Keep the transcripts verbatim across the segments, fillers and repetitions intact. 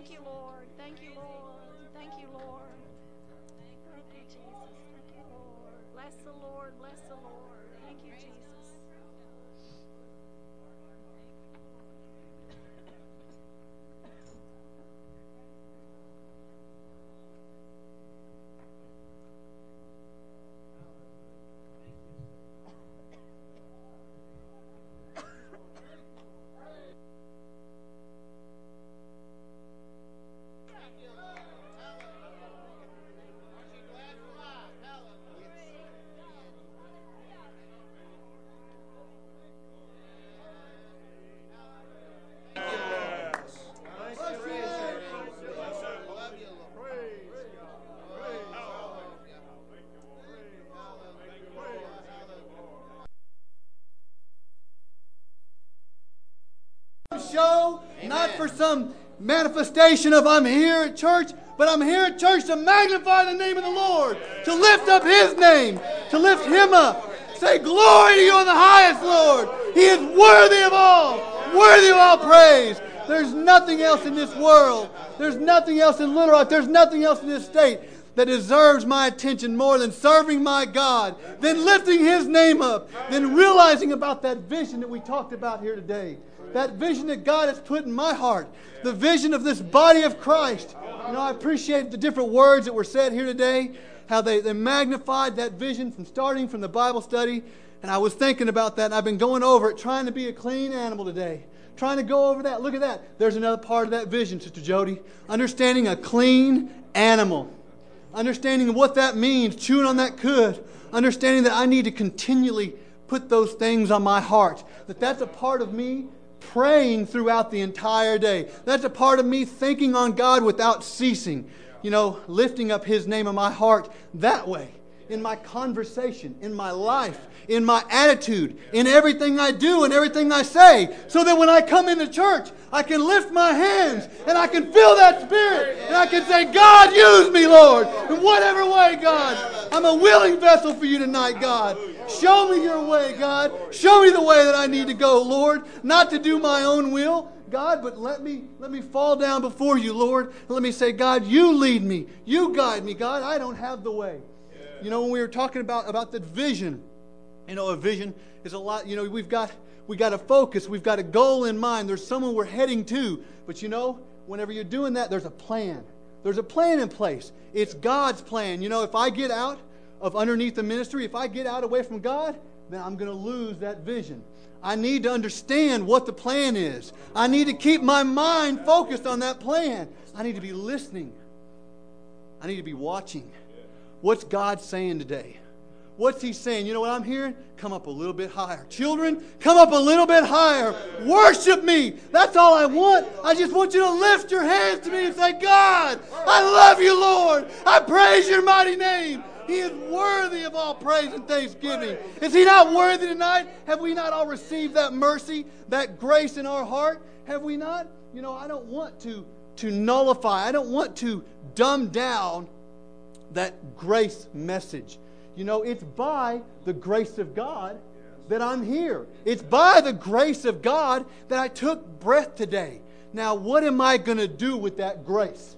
Thank you, Lord. Thank you, Lord. Thank you, Lord. Thank you, Jesus. Thank you, Lord. Bless the Lord. Bless the Lord. Thank you, Jesus. Show, not for some manifestation of I'm here at church, but I'm here at church to magnify the name of the Lord, to lift up His name, to lift Him up. Say, glory to you on the highest, Lord. He is worthy of all, worthy of all praise. There's nothing else in this world. There's nothing else in Little Rock. There's nothing else in this state that deserves my attention more than serving my God, than lifting His name up, than realizing about that vision that we talked about here today. That vision that God has put in my heart. The vision of this body of Christ. You know, I appreciate the different words that were said here today. How they, they magnified that vision from starting from the Bible study. And I was thinking about that. And I've been going over it, trying to be a clean animal today. Trying to go over that. Look at that. There's another part of that vision, Sister Jody. Understanding a clean animal. Understanding what that means. Chewing on that cud. Understanding that I need to continually put those things on my heart. That that's a part of me praying throughout the entire day. That's a part of me thinking on God without ceasing. You know, lifting up His name in my heart that way. In my conversation, in my life, in my attitude, in everything I do and everything I say. So that when I come into church, I can lift my hands and I can feel that Spirit. And I can say, God, use me, Lord. In whatever way, God. I'm a willing vessel for you tonight, God. Show me your way, God. Show me the way that I need to go, Lord. Not to do my own will, God, but let me let me fall down before you, Lord. And let me say, God, you lead me. You guide me, God. I don't have the way. You know, when we were talking about, about the vision, you know, a vision is a lot, you know, we've got we got a focus, we've got a goal in mind. There's someone we're heading to. But you know, whenever you're doing that, there's a plan. There's a plan in place. It's God's plan. You know, if I get out of underneath the ministry, if I get out away from God, then I'm going to lose that vision. I need to understand what the plan is. I need to keep my mind focused on that plan. I need to be listening. I need to be watching. What's God saying today? What's He saying? You know what I'm hearing? Come up a little bit higher. Children, come up a little bit higher. Worship me. That's all I want. I just want you to lift your hands to me and say, God, I love you, Lord. I praise your mighty name. He is worthy of all praise and thanksgiving. Is He not worthy tonight? Have we not all received that mercy, that grace in our heart? Have we not? You know, I don't want to, to nullify. I don't want to dumb down that grace message. You know, it's by the grace of God that I'm here. It's by the grace of God that I took breath today. Now, what am I going to do with that grace?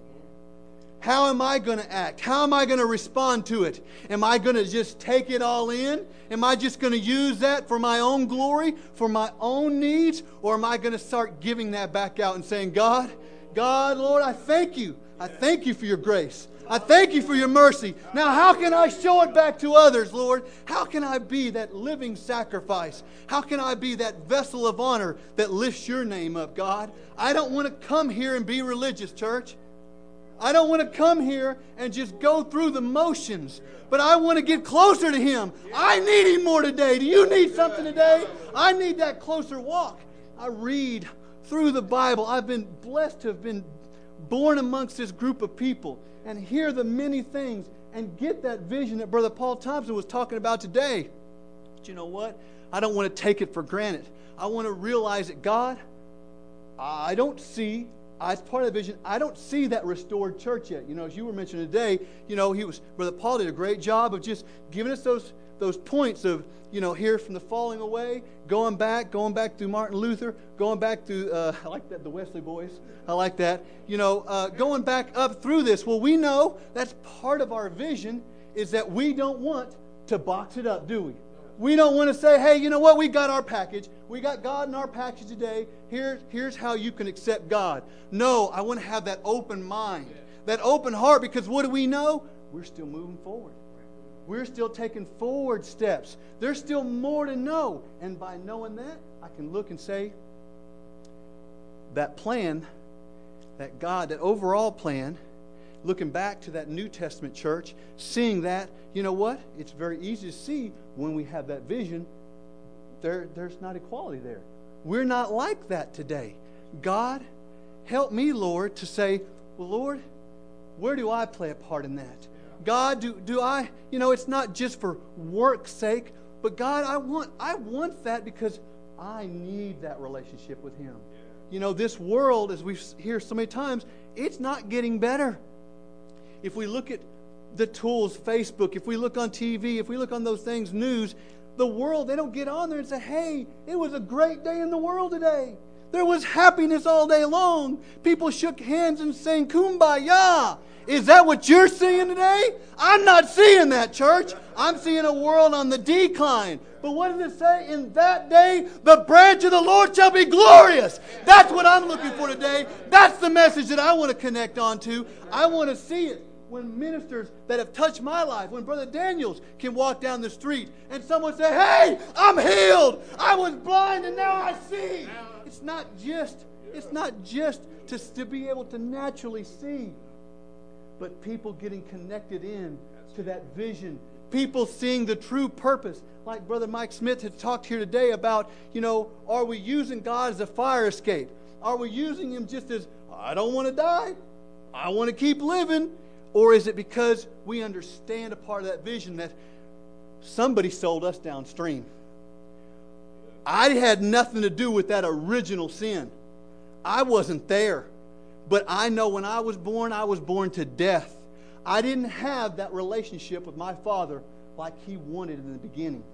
How am I going to act? How am I going to respond to it? Am I going to just take it all in? Am I just going to use that for my own glory, for my own needs? Or am I going to start giving that back out and saying, God, God, Lord, I thank you. I thank you for your grace. I thank you for your mercy. Now, how can I show it back to others, Lord? How can I be that living sacrifice? How can I be that vessel of honor that lifts your name up, God? I don't want to come here and be religious, church. I don't want to come here and just go through the motions, but I want to get closer to Him. I need Him more today. Do you need something today? I need that closer walk. I read through the Bible. I've been blessed to have been born amongst this group of people and hear the many things and get that vision that Brother Paul Thompson was talking about today. But you know what? I don't want to take it for granted. I want to realize that, God, I don't see, as part of the vision, I don't see that restored church yet. You know, as you were mentioning today, you know, he was, Brother Paul did a great job of just giving us those those points of, you know, here from the falling away, going back, going back through Martin Luther, going back through, uh, I like that, the Wesley boys. I like that. You know, uh, going back up through this. Well, we know that's part of our vision is that we don't want to box it up, do we? We don't want to say, hey, you know what? We got our package. We got God in our package today. Here, here's how you can accept God. No, I want to have that open mind, that open heart, because what do we know? We're still moving forward. We're still taking forward steps. There's still more to know. And by knowing that, I can look and say, that plan, that God, that overall plan, looking back to that New Testament church, seeing that, you know what? It's very easy to see when we have that vision, there, there's not equality there. We're not like that today. God, help me, Lord, to say, well, Lord, where do I play a part in that? God, do, do I, you know, it's not just for work's sake, but God, I want, I want that because I need that relationship with Him. You know, this world, as we hear so many times, it's not getting better. If we look at the tools, Facebook, if we look on T V, if we look on those things, news, the world, they don't get on there and say, hey, it was a great day in the world today. There was happiness all day long. People shook hands and sang kumbaya. Is that what you're seeing today? I'm not seeing that, church. I'm seeing a world on the decline. But what does it say? In that day, the branch of the Lord shall be glorious. That's what I'm looking for today. That's the message that I want to connect on to. I want to see it. When ministers that have touched my life, when Brother Daniels can walk down the street and someone say, hey, I'm healed. I was blind and now I see. It's not just, it's not just to, to be able to naturally see, but people getting connected in to that vision. People seeing the true purpose. Like Brother Mike Smith has talked here today about, you know, are we using God as a fire escape? Are we using Him just as, I don't want to die. I want to keep living. Or is it because we understand a part of that vision that somebody sold us downstream? I had nothing to do with that original sin. I wasn't there. But I know when I was born, I was born to death. I didn't have that relationship with my Father like He wanted in the beginning.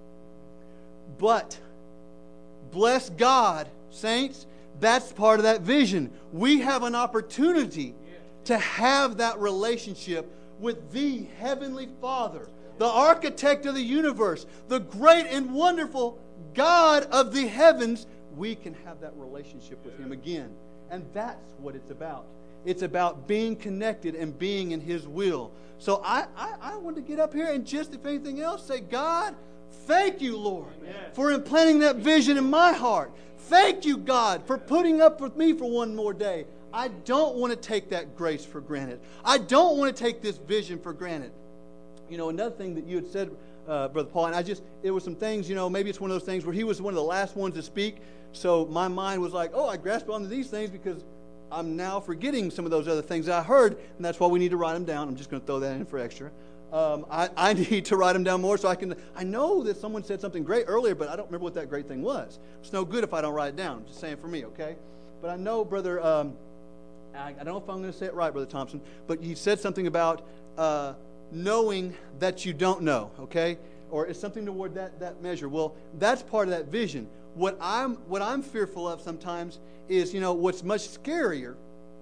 But, bless God, saints, that's part of that vision. We have an opportunity to have that relationship with the Heavenly Father, the architect of the universe, the great and wonderful God of the heavens. We can have that relationship with Him again. And that's what it's about. It's about being connected and being in His will. So I, I, I want to get up here and just, if anything else, say, God, thank you, Lord, Amen. For implanting that vision in my heart. Thank you, God, for putting up with me for one more day. I don't want to take that grace for granted. I don't want to take this vision for granted. You know, another thing that you had said, uh, Brother Paul, and I just, there were some things, you know, maybe it's one of those things where he was one of the last ones to speak. So my mind was like, oh, I grasped onto these things because I'm now forgetting some of those other things I heard, and that's why we need to write them down. I'm just going to throw that in for extra. Um, I, I need to write them down more so I can, I know that someone said something great earlier, but I don't remember what that great thing was. It's no good if I don't write it down. I'm just saying for me, okay? But I know, Brother, um, I, I don't know if I'm going to say it right, Brother Thompson, but he said something about uh, knowing that you don't know, okay? Or it's something toward that, that measure. Well, that's part of that vision. What I'm, what I'm fearful of sometimes is, you know, what's much scarier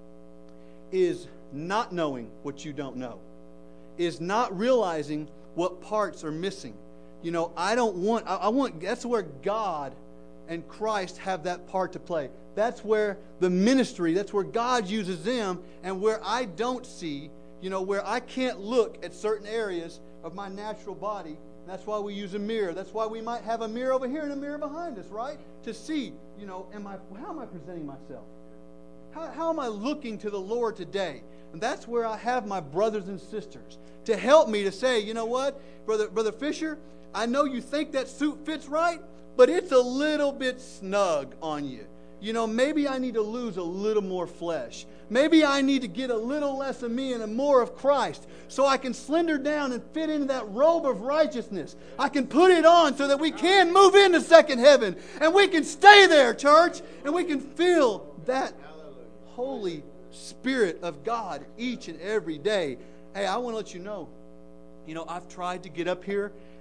is not knowing what you don't know, is not realizing what parts are missing. You know, I don't want, I, I want, that's where God and Christ have that part to play. That's where the ministry, that's where God uses them, and where I don't see, you know, where I can't look at certain areas of my natural body. That's why we use a mirror. That's why we might have a mirror over here and a mirror behind us, right? To see, you know, am I, how am I presenting myself? How, how am I looking to the Lord today? And that's where I have my brothers and sisters to help me to say, you know what, Brother, Brother Fisher, I know you think that suit fits right, but it's a little bit snug on you. You know, maybe I need to lose a little more flesh. Maybe I need to get a little less of me and more of Christ so I can slender down and fit into that robe of righteousness. I can put it on so that we can move into second heaven and we can stay there, church, and we can feel that Holy Spirit of God each and every day. Hey, I want to let you know, you know, I've tried to get up here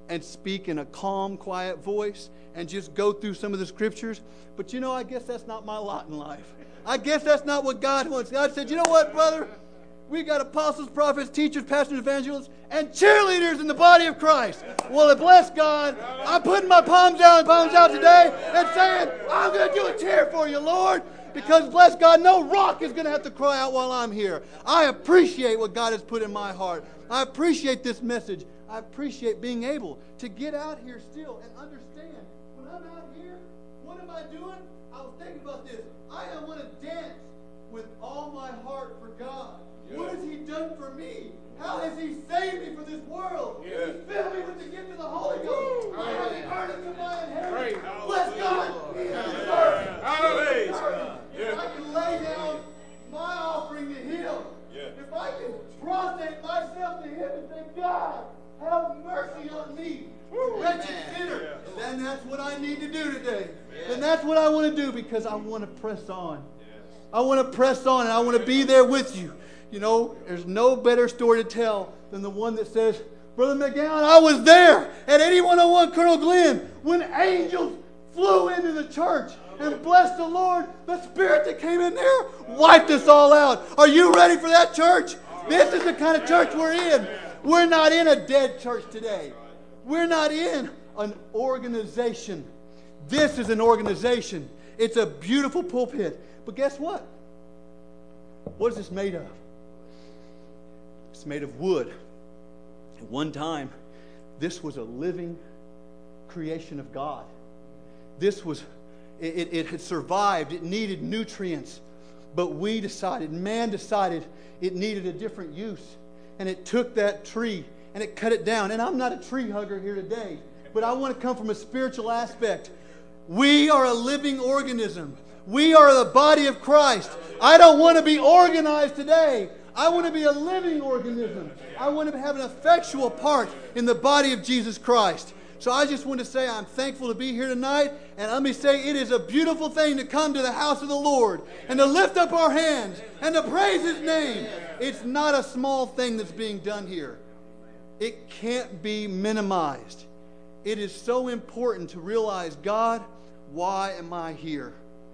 and speak in a calm, quiet voice and just go through some of the scriptures. But you know, I guess that's not my lot in life. I guess that's not what God wants. God said, you know what, brother? We got apostles, prophets, teachers, pastors, evangelists, and cheerleaders in the body of Christ. Well, bless God, I'm putting my palms out and palms out today and saying, I'm going to do a cheer for you, Lord. Because, bless God, no rock is going to have to cry out while I'm here. I appreciate what God has put in my heart. I appreciate this message. I appreciate being able to get out here still and understand. When I'm out here, what am I doing? I was thinking about this. I want to dance with all my heart for God. Yes. What has He done for me? How has He saved me from this world? Yes. He filled me with the gift of the Holy Ghost. I have the earnest of my inheritance. Bless God. He is deserving. If I can lay down my offering to Him, yes. If I can prostrate myself to Him and say, God, have mercy on me, wretched sinner, yes. Then that's what I need to do today. Yes. And that's what I want to do because I want to press on. Yes. I want to press on and I want to be there with you. You know, there's no better story to tell than the one that says, Brother McGowan, I was there at eighty-one oh one Colonel Glenn when angels flew into the church. And bless the Lord, the Spirit that came in there wiped us all out. Are you ready for that church? This is the kind of church we're in. We're not in a dead church today. We're not in an organization. This is an organization. It's a beautiful pulpit. But guess what? What is this made of? It's made of wood. At one time, this was a living creation of God. This was It, it had survived. It needed nutrients. But we decided, man decided it needed a different use. And it took that tree and it cut it down. And I'm not a tree hugger here today, but I want to come from a spiritual aspect. We are a living organism. We are the body of Christ. I don't want to be organized today. I want to be a living organism. I want to have an effectual part in the body of Jesus Christ. So I just want to say I'm thankful to be here tonight. And let me say it is a beautiful thing to come to the house of the Lord and to lift up our hands and to praise His name. It's not a small thing that's being done here. It can't be minimized. It is so important to realize, God, why am I here?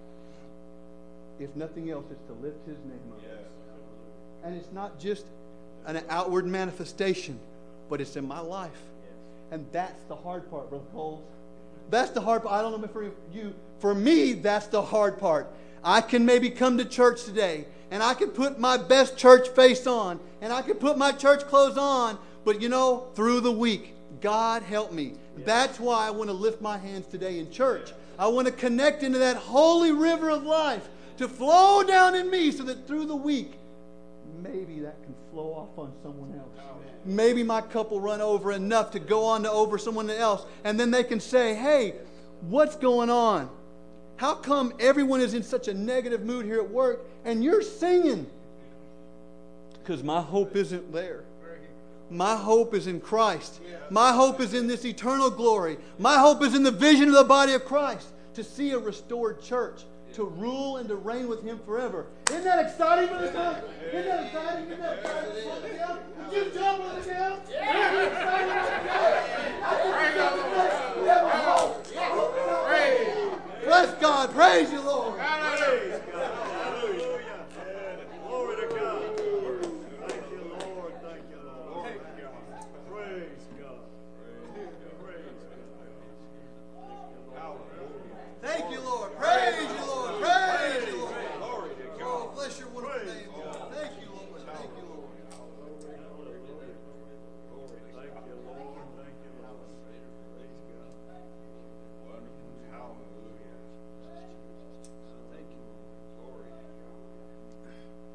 If nothing else, it's to lift His name up. And it's not just an outward manifestation, but it's in my life. And that's the hard part, Brother Coles. That's the hard part. I don't know for you. For me, that's the hard part. I can maybe come to church today, and I can put my best church face on, and I can put my church clothes on, but you know, through the week, God help me. Yeah. That's why I want to lift my hands today in church. I want to connect into that holy river of life to flow down in me so that through the week, maybe that can flow off on someone else. Maybe my cup will run over enough to go on to over someone else. And then they can say, hey, what's going on? How come everyone is in such a negative mood here at work and you're singing? Because my hope isn't there. My hope is in Christ. My hope is in this eternal glory. My hope is in the vision of the body of Christ to see a restored church, to rule and to reign with Him forever. Isn't that exciting, Brother Tom? Isn't that exciting? Isn't that exciting? Would you jump, Brother Tom? Yeah. Isn't that exciting, Brother Tom? We have a hope. Hope. Bless God. Praise you, Lord. Praise God. Hallelujah. Glory to God. Thank you, Lord. Thank you, Lord. Praise God. Praise God. Thank you, Lord. Praise you, Lord. Praise you, Lord. Oh, bless your wonderful name, God. Thank you, Lord. Thank you, Lord. Thank you, Lord. Thank you, Lord. Praise God. Wonderful. Hallelujah. Thank you, Lord. Glory to God.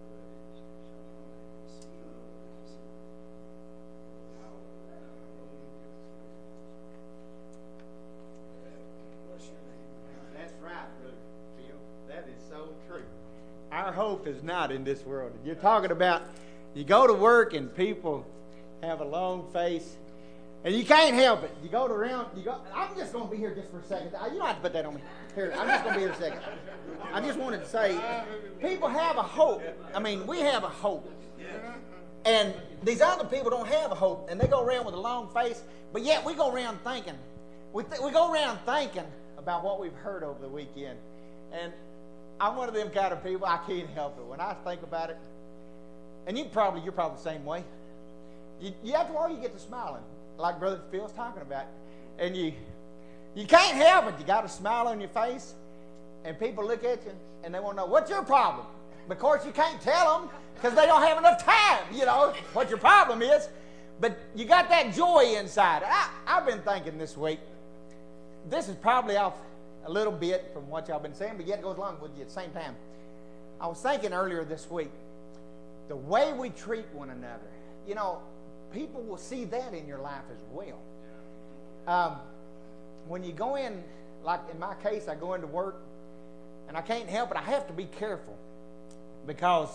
That's right, Brother Bill. That is so true. Our hope is not in this world. You're talking about you go to work and people have a long face, and you can't help it. You go to around. You go. I'm just going to be here just for a second. You don't have to put that on me. Here, I'm just going to be here a second. I just wanted to say, people have a hope. I mean, we have a hope, And these other people don't have a hope, and they go around with a long face, but yet we go around thinking, we, th- we go around thinking about what we've heard over the weekend. And I'm one of them kind of people, I can't help it. When I think about it, and you probably, you're probably the same way. You, you after a while, you get to smiling, like Brother Phil's talking about. And you you can't help it. You got a smile on your face, and people look at you, and they want to know, what's your problem? Of course, you can't tell them because they don't have enough time, you know, what your problem is. But you got that joy inside. I, I've been thinking this week, this is probably off a little bit from what y'all been saying, but yet it goes along with you at the same time. I was thinking earlier this week, the way we treat one another, you know, people will see that in your life as well. Um, when you go in, like in my case, I go into work, and I can't help it. I have to be careful because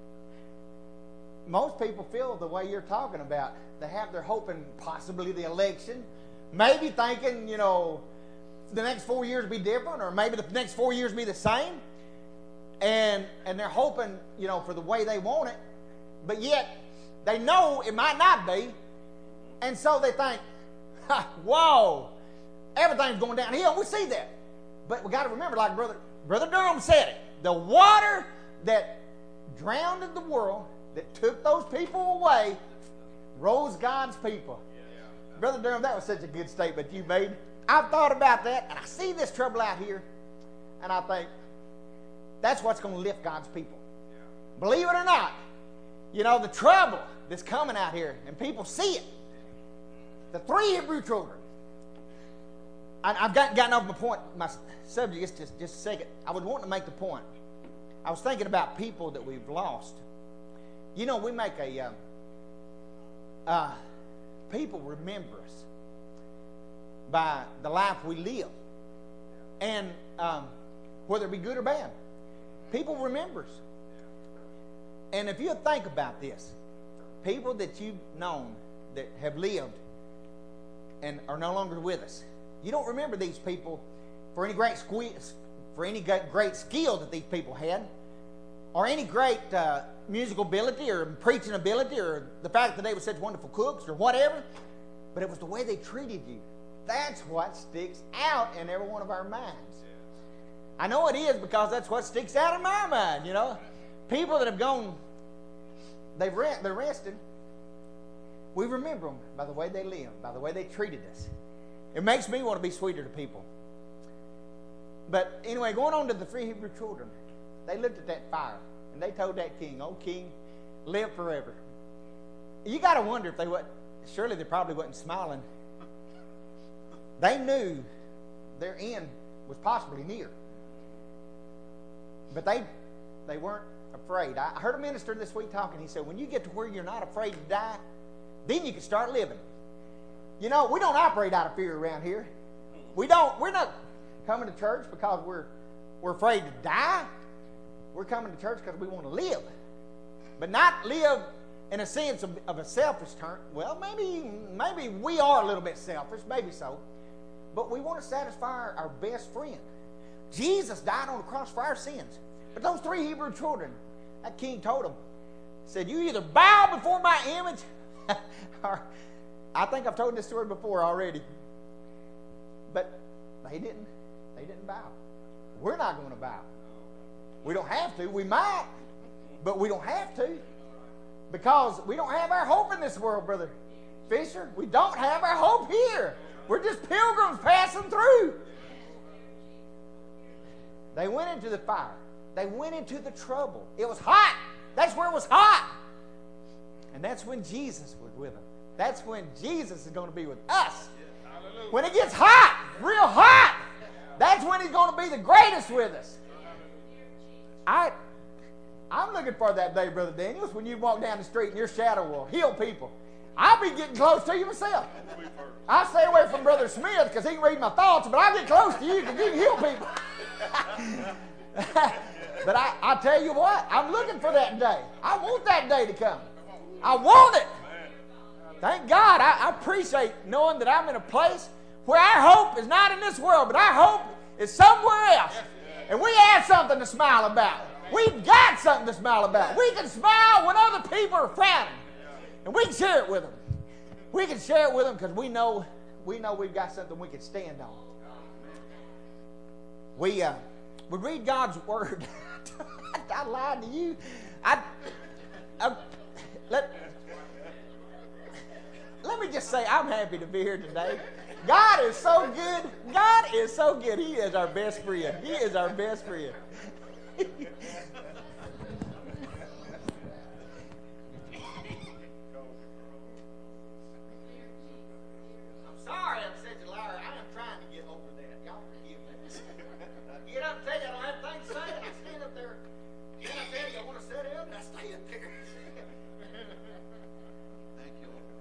most people feel the way you're talking about. They have their hope in possibly the election, maybe thinking, you know, the next four years be different, or maybe the next four years be the same, and and they're hoping, you know, for the way they want it, but yet they know it might not be, and so they think, ha, whoa, everything's going downhill. We see that, but we got to remember, like brother brother Durham said it, the water that drowned the world, that took those people away, rose God's people. Yeah. Brother Durham, that was such a good statement you made. I've thought about that, and I see this trouble out here, and I think that's what's going to lift God's people. Yeah. Believe it or not, you know, the trouble that's coming out here, and people see it. The three Hebrew children. I, I've got, gotten off my point, my subject, just, just, just a second. I was wanting to make the point. I was thinking about people that we've lost. You know, we make a, uh, uh, people remember us by the life we live. And um, whether it be good or bad, people remember us. And if you think about this, people that you've known that have lived and are no longer with us, you don't remember these people for any great sque- for any great skill that these people had, or any great uh, musical ability or preaching ability, or the fact that they were such wonderful cooks or whatever, but it was the way they treated you. That's what sticks out in every one of our minds. I know it is, because that's what sticks out in my mind, you know. People that have gone, they've re- they're rested. We remember them by the way they lived, by the way they treated us. It makes me want to be sweeter to people. But anyway, going on to the three Hebrew children, they looked at that fire, and they told that king, "Oh, king, live forever." You got to wonder if they would. Surely they probably wasn't smiling. They knew their end was possibly near. But they they weren't afraid. I heard a minister this week talking. He said, when you get to where you're not afraid to die, then you can start living. You know, we don't operate out of fear around here. We don't. We're not coming to church because we're we're afraid to die. We're coming to church because we want to live, but not live in a sense of, of a selfish turn. Well, maybe maybe we are a little bit selfish, maybe so, but we want to satisfy our, our best friend. Jesus died on the cross for our sins. But those three Hebrew children, that king told them, said, "You either bow before my image," or I think I've told this story before already. But they didn't. They didn't bow. We're not going to bow. We don't have to. We might, but we don't have to, because we don't have our hope in this world, Brother Fisher. We don't have our hope here. We're just pilgrims passing through. They went into the fire. They went into the trouble. It was hot. That's where it was hot. And that's when Jesus was with them. That's when Jesus is going to be with us. When it gets hot, real hot, that's when he's going to be the greatest with us. I, I'm looking for that day, Brother Daniels, when you walk down the street and your shadow will heal people. I'll be getting close to you myself. I stay away from Brother Smith because he can read my thoughts, but I get close to you because you can heal people. But I, I tell you what, I'm looking for that day. I want that day to come. I want it. Thank God. I, I appreciate knowing that I'm in a place where our hope is not in this world, but our hope is somewhere else. And we have something to smile about. We've got something to smile about. We can smile when other people are frowning. And we can share it with them. We can share it with them because we know, we know we've got something we can stand on. We, uh, we read God's Word. I lied to you. I, I, let, let me just say I'm happy to be here today. God is so good. God is so good. He is our best friend. He is our best friend. I'm sorry I'm such a liar. I am trying to get over that. Y'all forgive me. Get up and tell you I don't have things to say, and I stand up there. And I tell you I want to sit down, and I stay up there. Thank you, Lord.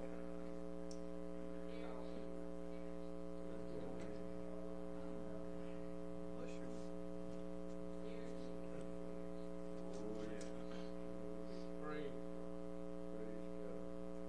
Bless your name. Praise. Praise God.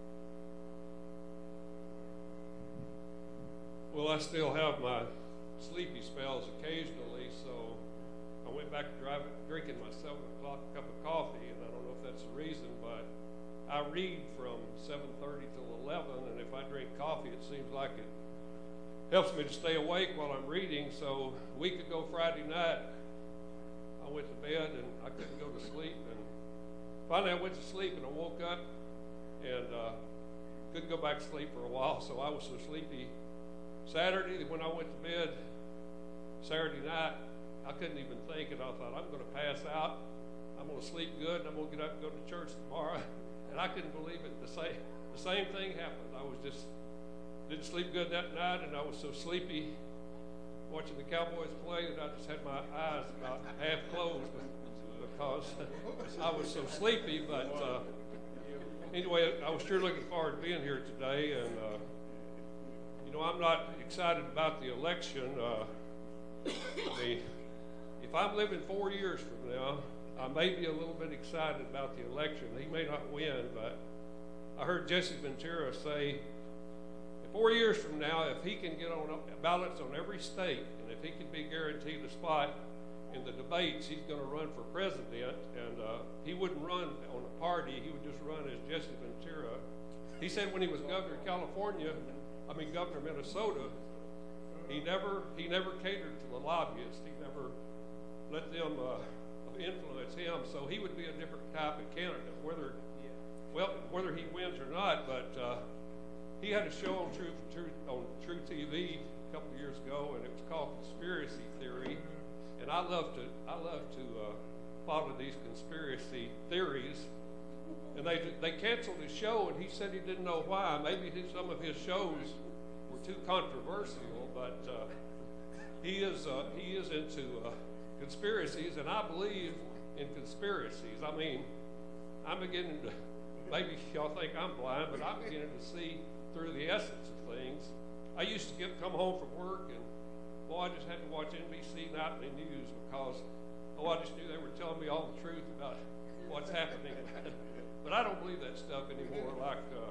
Well, I still have my sleepy spells occasionally, so I went back to driving, drinking my seven o'clock cup of coffee, and I don't know if that's the reason, but I read from seven thirty till eleven, and if I drink coffee, it seems like it helps me to stay awake while I'm reading. So a week ago Friday night, I went to bed, and I couldn't go to sleep, and finally I went to sleep, and I woke up, and uh, couldn't go back to sleep for a while, so I was so sleepy. Saturday, when I went to bed, Saturday night, I couldn't even think, and I thought, I'm going to pass out. I'm going to sleep good, and I'm going to get up and go to church tomorrow. And I couldn't believe it. The same, the same thing happened. I was just, didn't sleep good that night, and I was so sleepy watching the Cowboys play that I just had my eyes about half closed because I was so sleepy. But uh, anyway, I was sure looking forward to being here today, and uh, you know, I'm not excited about the election. Uh, I mean, if I'm living four years from now, I may be a little bit excited about the election. He may not win, but I heard Jesse Ventura say, four years from now, if he can get on ballots on every state, and if he can be guaranteed a spot in the debates, he's going to run for president, and uh, he wouldn't run on a party. He would just run as Jesse Ventura. He said when he was governor of California, I mean, governor of Minnesota, he never he never catered to the lobbyists. He never let them uh, influence him. So he would be a different type of candidate, whether well whether he wins or not. But uh, he had a show on True, True on True T V a couple of years ago, and it was called Conspiracy Theory. And I love to I love to uh, follow these conspiracy theories. And they they canceled his show, and he said he didn't know why. Maybe his, some of his shows were too controversial, but uh, he is uh, he is into uh, conspiracies, and I believe in conspiracies. I mean, I'm beginning to, maybe y'all think I'm blind, but I'm beginning to see through the essence of things. I used to get come home from work, and boy, I just had to watch N B C Nightly News because oh, I just knew they were telling me all the truth about what's happening. But I don't believe that stuff anymore. Like uh,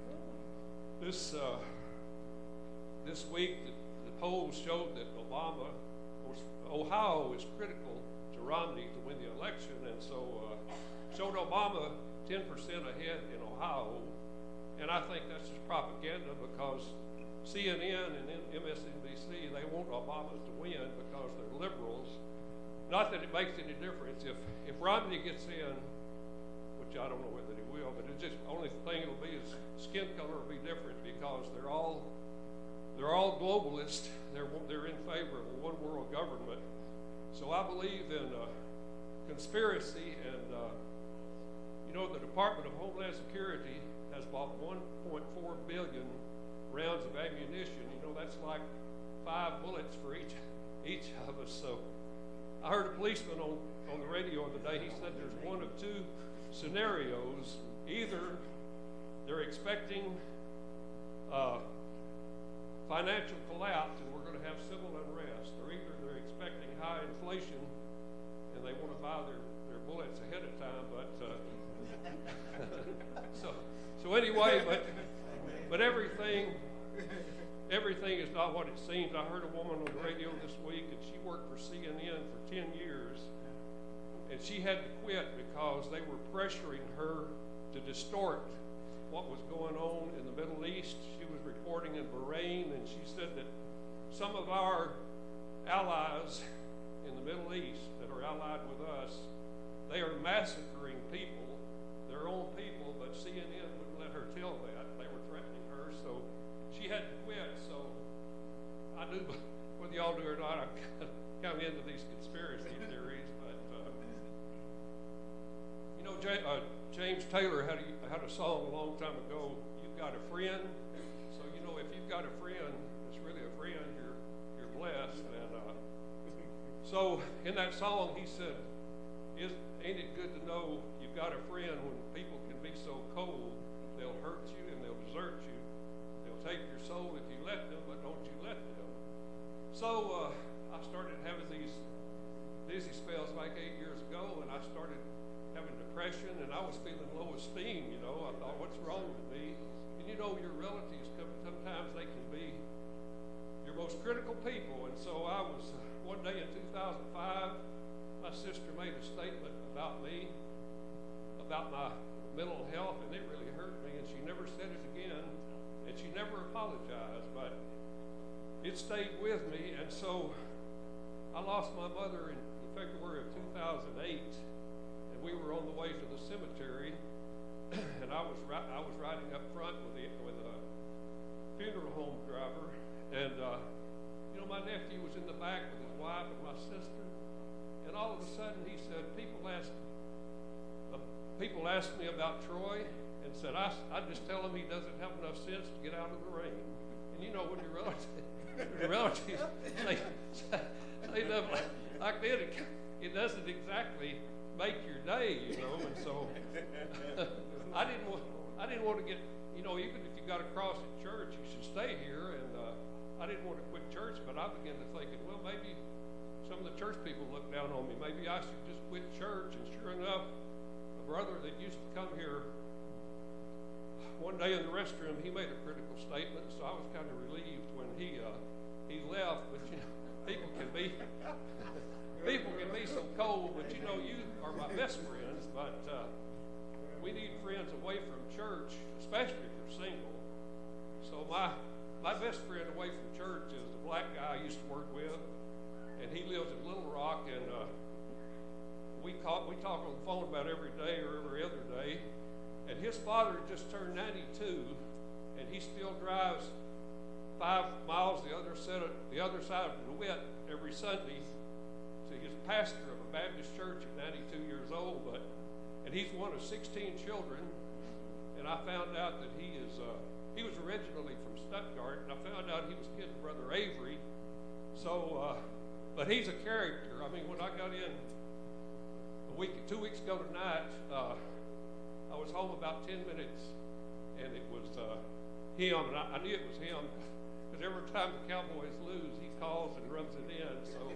this uh, this week, the, the polls showed that Obama, of course, Ohio is critical to Romney to win the election, and so uh, showed Obama ten percent ahead in Ohio. And I think that's just propaganda because C N N and M S N B C, they want Obama to win because they're liberals. Not that it makes any difference. If if Romney gets in, which I don't know whether he will, but it's just the only thing it'll be is skin color will be different because they're all they're all globalists. They're they're in favor of a one world government. So I believe in uh, conspiracy, and uh, you know the Department of Homeland Security has bought one point four billion rounds of ammunition. You know that's like five bullets for each each of us. So I heard a policeman on on the radio the other day. He said there's one of two scenarios. Either they're expecting uh, financial collapse and we're going to have civil unrest, or either they're expecting high inflation and they want to buy their, their bullets ahead of time. But uh, so so anyway, but but everything everything is not what it seems. I heard a woman on the radio this week, and she worked for C N N for ten years. And she had to quit because they were pressuring her to distort what was going on in the Middle East. She was reporting in Bahrain, and she said that some of our allies in the Middle East that are allied with us, they are massacring people, their own people, but C N N wouldn't let her tell that. They were threatening her, so she had to quit. So I do, whether y'all do or not, I'm kind of into these conspiracy theories, but uh, you know, J- uh, James Taylor had a, had a song a long time ago, "You've Got a Friend." So, you know, if you've got a friend that's really a friend, you're you're blessed. And uh, so in that song, he said, Is, ain't it good to know you've got a friend when people can be so cold? They'll hurt you and they'll desert you. They'll take your soul if you let them, but don't you let them. So uh, I started having these dizzy spells like eight years ago, and I started having depression, and I was feeling low esteem, you know. I thought, what's wrong with me? And you know, your relatives, come, sometimes they can be your most critical people. And so I was, uh, one day in two thousand five, my sister made a statement about me, about my mental health, and it really hurt me, and she never said it again, and she never apologized, but it stayed with me. And so I lost my mother in February of two thousand eight, and we were on the way to the cemetery, and I was ri- I was riding up front with the, with a funeral home driver, and uh, you know, my nephew was in the back with his wife and my sister, and all of a sudden he said, people asked uh, people asked me about Troy, and said, I, I just tell him he doesn't have enough sense to get out of the rain. And you know, when your relatives, your relatives say, say stuff like, like that, it, it doesn't exactly make your day, you know. And so I didn't want, I didn't want to get, you know, even if you got a cross at church, you should stay here. And uh, I didn't want to quit church, but I began to thinking, well, maybe some of the church people look down on me. Maybe I should just quit church. And sure enough, a brother that used to come here one day in the restroom, he made a critical statement. So I was kind of relieved when he uh, he left. But you know, people can be people can be so cold. But you know, you are my best friends. But uh, we need friends away from church, especially if you're single. So my my best friend away from church is the black guy I used to work with, and he lives in Little Rock. And uh, we call, we talk on the phone about every day or every other day. And his father just turned ninety-two, and he still drives five miles the other side of, the other side of DeWitt every Sunday. So he's pastor of a Baptist church at ninety-two years old, but and he's one of sixteen children. And I found out that he is uh, he was originally from Stuttgart, and I found out he was kid to Brother Avery. So, uh, but he's a character. I mean, when I got in a week, two weeks ago tonight. Uh, I was home about ten minutes, and it was uh, him, and I, I knew it was him, because every time the Cowboys lose, he calls and rubs it in,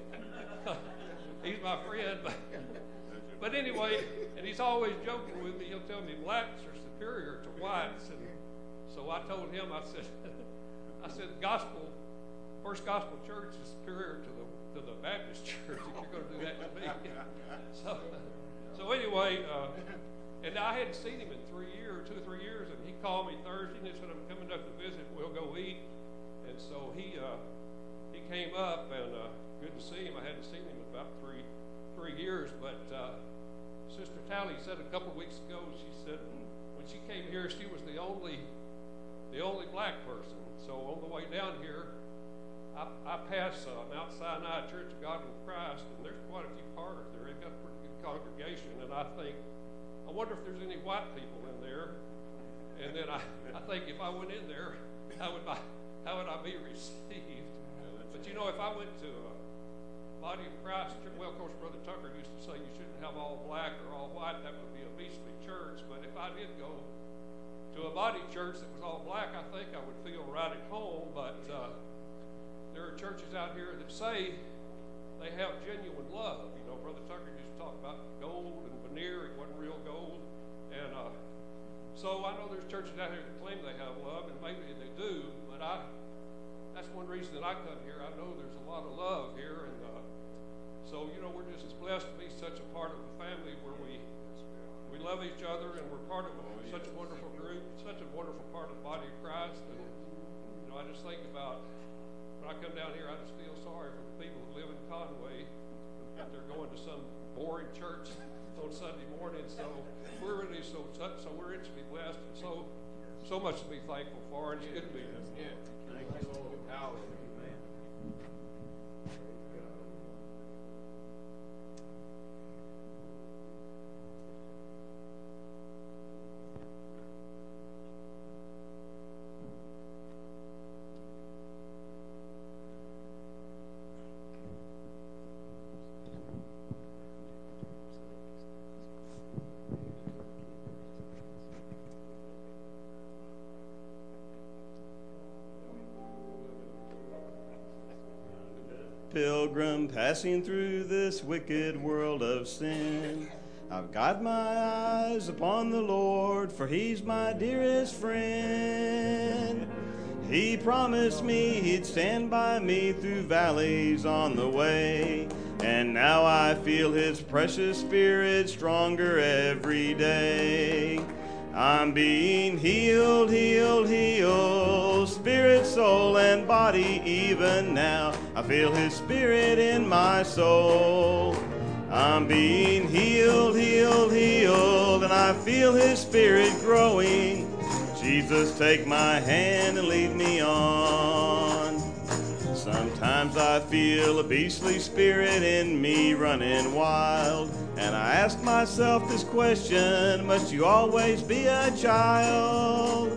so he's my friend. But, but anyway, and he's always joking with me. He'll tell me blacks are superior to whites, and so I told him, I said, I said, the gospel, First Gospel Church is superior to the to the Baptist church, if you're going to do that to me. so, so anyway, uh, and I hadn't seen him in three years, two or three years, and he called me Thursday and he said, I'm coming up to visit, we'll go eat. And so he uh, he came up, and uh, good to see him. I hadn't seen him in about three three years, but uh, Sister Tally said a couple of weeks ago, she said when she came here, she was the only the only black person. So on the way down here, I, I pass uh, Mount Sinai Church of God in Christ, and there's quite a few parkers there. They've got a pretty good congregation, and I think, I wonder if there's any white people in there. And then I, I think if I went in there, how would I, how would I be received? But you know, if I went to a Body of Christ, well, of course, Brother Tucker used to say you shouldn't have all black or all white. That would be a beastly church. But if I did go to a body church that was all black, I think I would feel right at home. But uh, there are churches out here that say they have genuine love. You know, Brother Tucker used to talk about gold and veneer. It wasn't real gold. And uh, so I know there's churches out here that claim they have love, and maybe they do. But I, that's one reason that I come here. I know there's a lot of love here. And uh, so, you know, we're just as blessed to be such a part of the family where we, we love each other, and we're part of such a wonderful group, such a wonderful part of the body of Christ. And you know, I just think about when I come down here, I just feel sorry for the people who live in Conway that they're going to some boring church on Sunday morning. So we're really so so we're richly blessed, and so so much to be thankful for. And it's good to be here. Yeah. Thank you, Lord. Hallelujah. Pilgrim passing through this wicked world of sin, I've got my eyes upon the Lord, for he's my dearest friend. He promised me he'd stand by me through valleys on the way, and now I feel his precious spirit stronger every day. I'm being healed, healed, healed, spirit, soul, and body even now. I feel his spirit in my soul. I'm being healed, healed, healed, and I feel his spirit growing. Jesus, take my hand and lead me on. Sometimes I feel a beastly spirit in me running wild, and I ask myself this question, must you always be a child?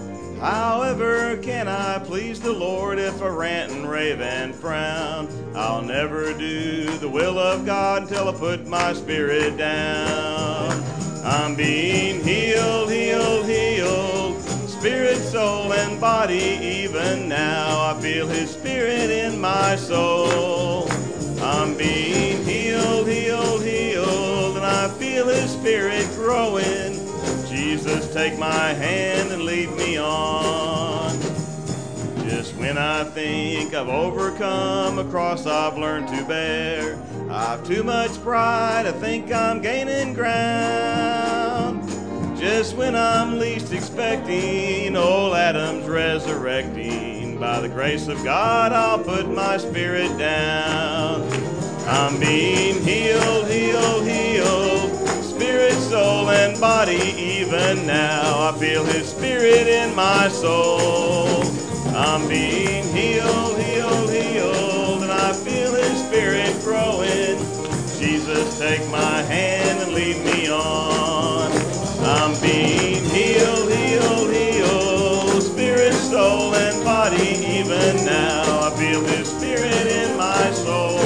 However can I please the Lord if I rant and rave and frown? I'll never do the will of God until I put my spirit down. I'm being healed, healed, healed, spirit, soul, and body even now. I feel his spirit in my soul. I'm being healed, healed, healed, and I feel his spirit growing. Jesus, take my hand and lead me on. Just when I think I've overcome a cross I've learned to bear, I've too much pride, I think I'm gaining ground. Just when I'm least expecting, old Adam's resurrecting. By the grace of God, I'll put my spirit down. I'm being healed, healed, healed, spirit, soul, and body even now. I feel his spirit in my soul. I'm being healed, healed, healed, and I feel his spirit growing. Jesus, take my hand and lead me on. I'm being healed, healed, healed, spirit, soul, and body even now. I feel his spirit in my soul.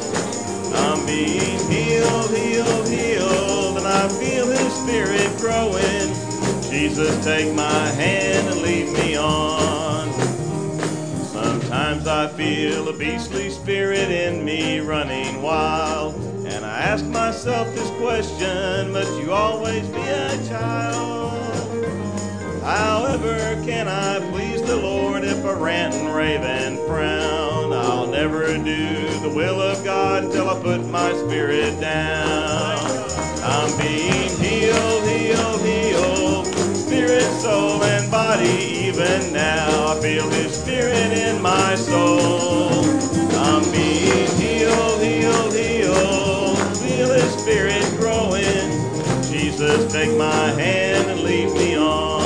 I'm being healed, healed, healed, and I feel his spirit growing. Jesus, take my hand and lead me on. Sometimes I feel a beastly spirit in me running wild, and I ask myself this question, must you always be a child? However can I please the Lord if I rant and rave and frown? I'll never do the will of God until I put my spirit down. I'm being healed, healed, healed, spirit, soul, and body even now. I feel his spirit in my soul. I'm being healed, healed, healed, feel his spirit growing. Jesus, take my hand and lead me on.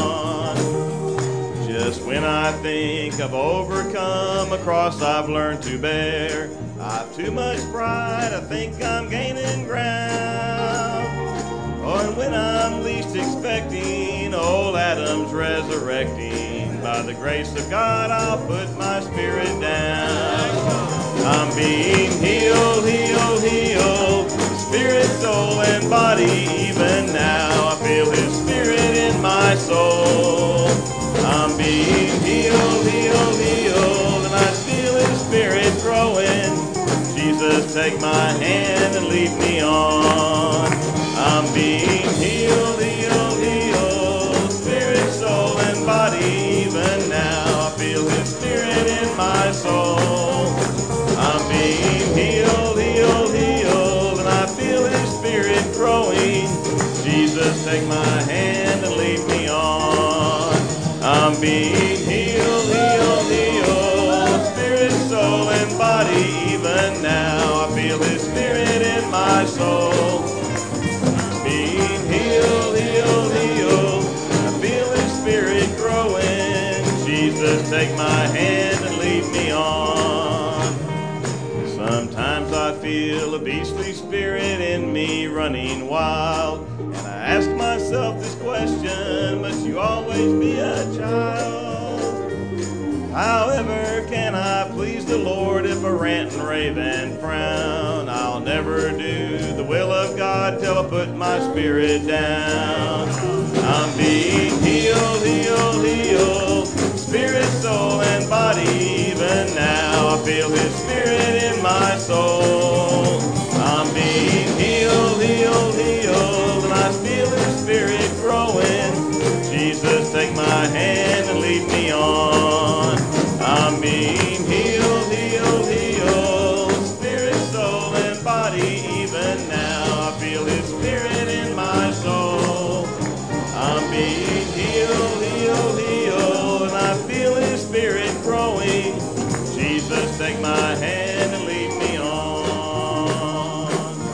Just when I think I've overcome a cross I've learned to bear, I've too much pride, I think I'm gaining ground. Oh, and when I'm least expecting, old Adam's resurrecting. By the grace of God, I'll put my spirit down. I'm being healed, healed, healed, spirit, soul, and body even now. I feel his spirit in my soul. I'm being healed, healed, healed, and I feel his spirit growing. Jesus, take my hand and lead me on. I'm being healed, healed, healed, spirit, soul, and body even now. I feel his spirit in my soul. I'm being healed, healed, healed, and I feel his spirit growing. Jesus, take my hand and lead me on. I'm being healed, healed, healed, spirit, soul, and body. Even now I feel His Spirit in my soul. I'm being healed, healed, healed. I feel His Spirit growing. Jesus, take my hand and lead me on. Sometimes I feel a beastly spirit in me running wild, and I ask myself this question, must you always be a child? However can I please the Lord if I rant and rave and frown? I'll never do the will of God till I put my spirit down. I'm being healed, healed, healed, spirit, soul, and body. Even now I feel His Spirit in my soul. I'm being healed, healed, healed, and I feel His Spirit growing. Jesus, take my hand and lead me on. I'm being healed, healed, healed, spirit, soul, and body. Even now I feel His Spirit in my soul. I'm being healed, healed, healed, and I feel His Spirit growing. Jesus, take my hand and lead me on.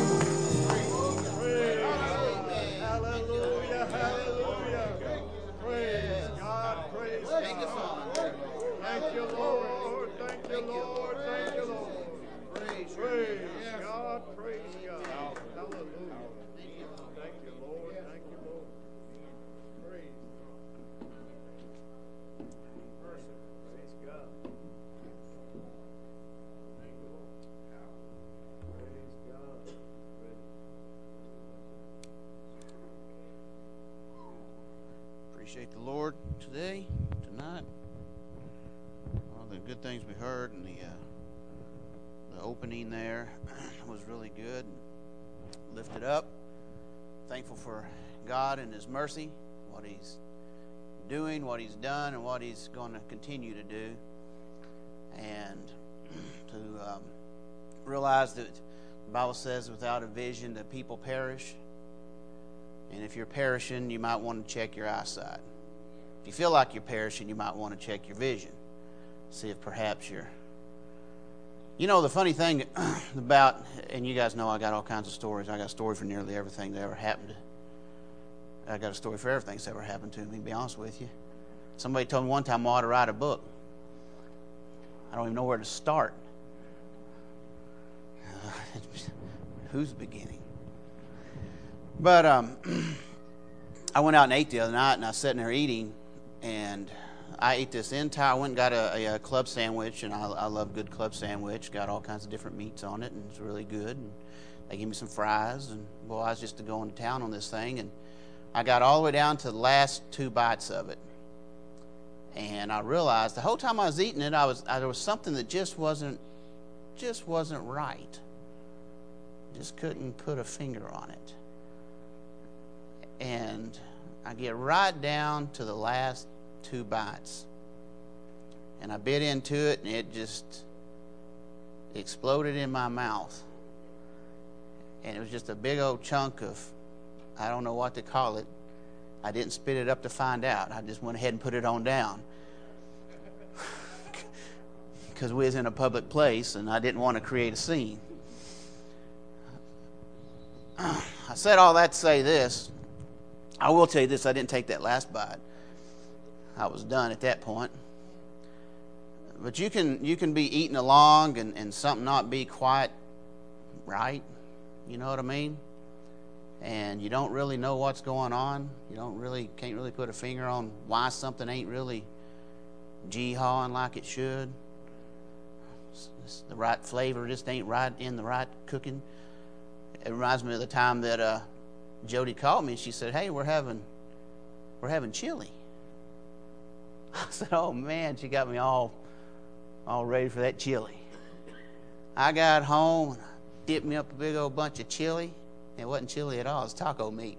Hallelujah, hallelujah. Praise God, praise God. Thank you, Lord. Thank you, Lord. Thank you, Lord. Praise God, praise God. Hallelujah. Thank you, Lord. Thank you, Lord. Praise God. Mercy. Praise God. Thank you, Lord. Praise God. Appreciate the Lord today, tonight. All the good things we heard, and the uh, the opening there was really good. Lifted up. Thankful for God and His mercy, what He's doing, what He's done, and what He's going to continue to do. And to um, realize that the Bible says without a vision the people perish. And if you're perishing, you might want to check your eyesight. If you feel like you're perishing, you might want to check your vision. See if perhaps you're... You know, the funny thing about... And you guys know I got all kinds of stories. I got a story for nearly everything that ever happened to... I got a story for everything that's ever happened to me, to be honest with you. Somebody told me one time I ought to write a book. I don't even know where to start. Who's beginning? But um, I went out and ate the other night, and I was sitting there eating, and I ate this entire, I went and got a, a club sandwich, and I, I love good club sandwich. Got all kinds of different meats on it, and it's really good. And they gave me some fries, and boy, I was just going to town on this thing. And I got all the way down to the last two bites of it. And I realized the whole time I was eating it, I was I, there was something that just wasn't, just wasn't right. Just couldn't put a finger on it. And I get right down to the last two bites. And I bit into it, and it just exploded in my mouth. And it was just a big old chunk of, I don't know what to call it. I didn't spit it up to find out. I just went ahead and put it on down. Because we was in a public place, and I didn't want to create a scene. I said all that to say this. I will tell you this, I didn't take that last bite. I was done at that point. But you can you can be eating along and, and something not be quite right. You know what I mean? And you don't really know what's going on. You don't really can't really put a finger on why something ain't really jee-hawing like it should. It's the right flavor just ain't right in the right cooking. It reminds me of the time that uh, Jody called me and she said, "Hey, we're having we're having chili." I said, "Oh man," she got me all all ready for that chili. I got home and I dipped me up a big old bunch of chili. It wasn't chili at all, it was taco meat.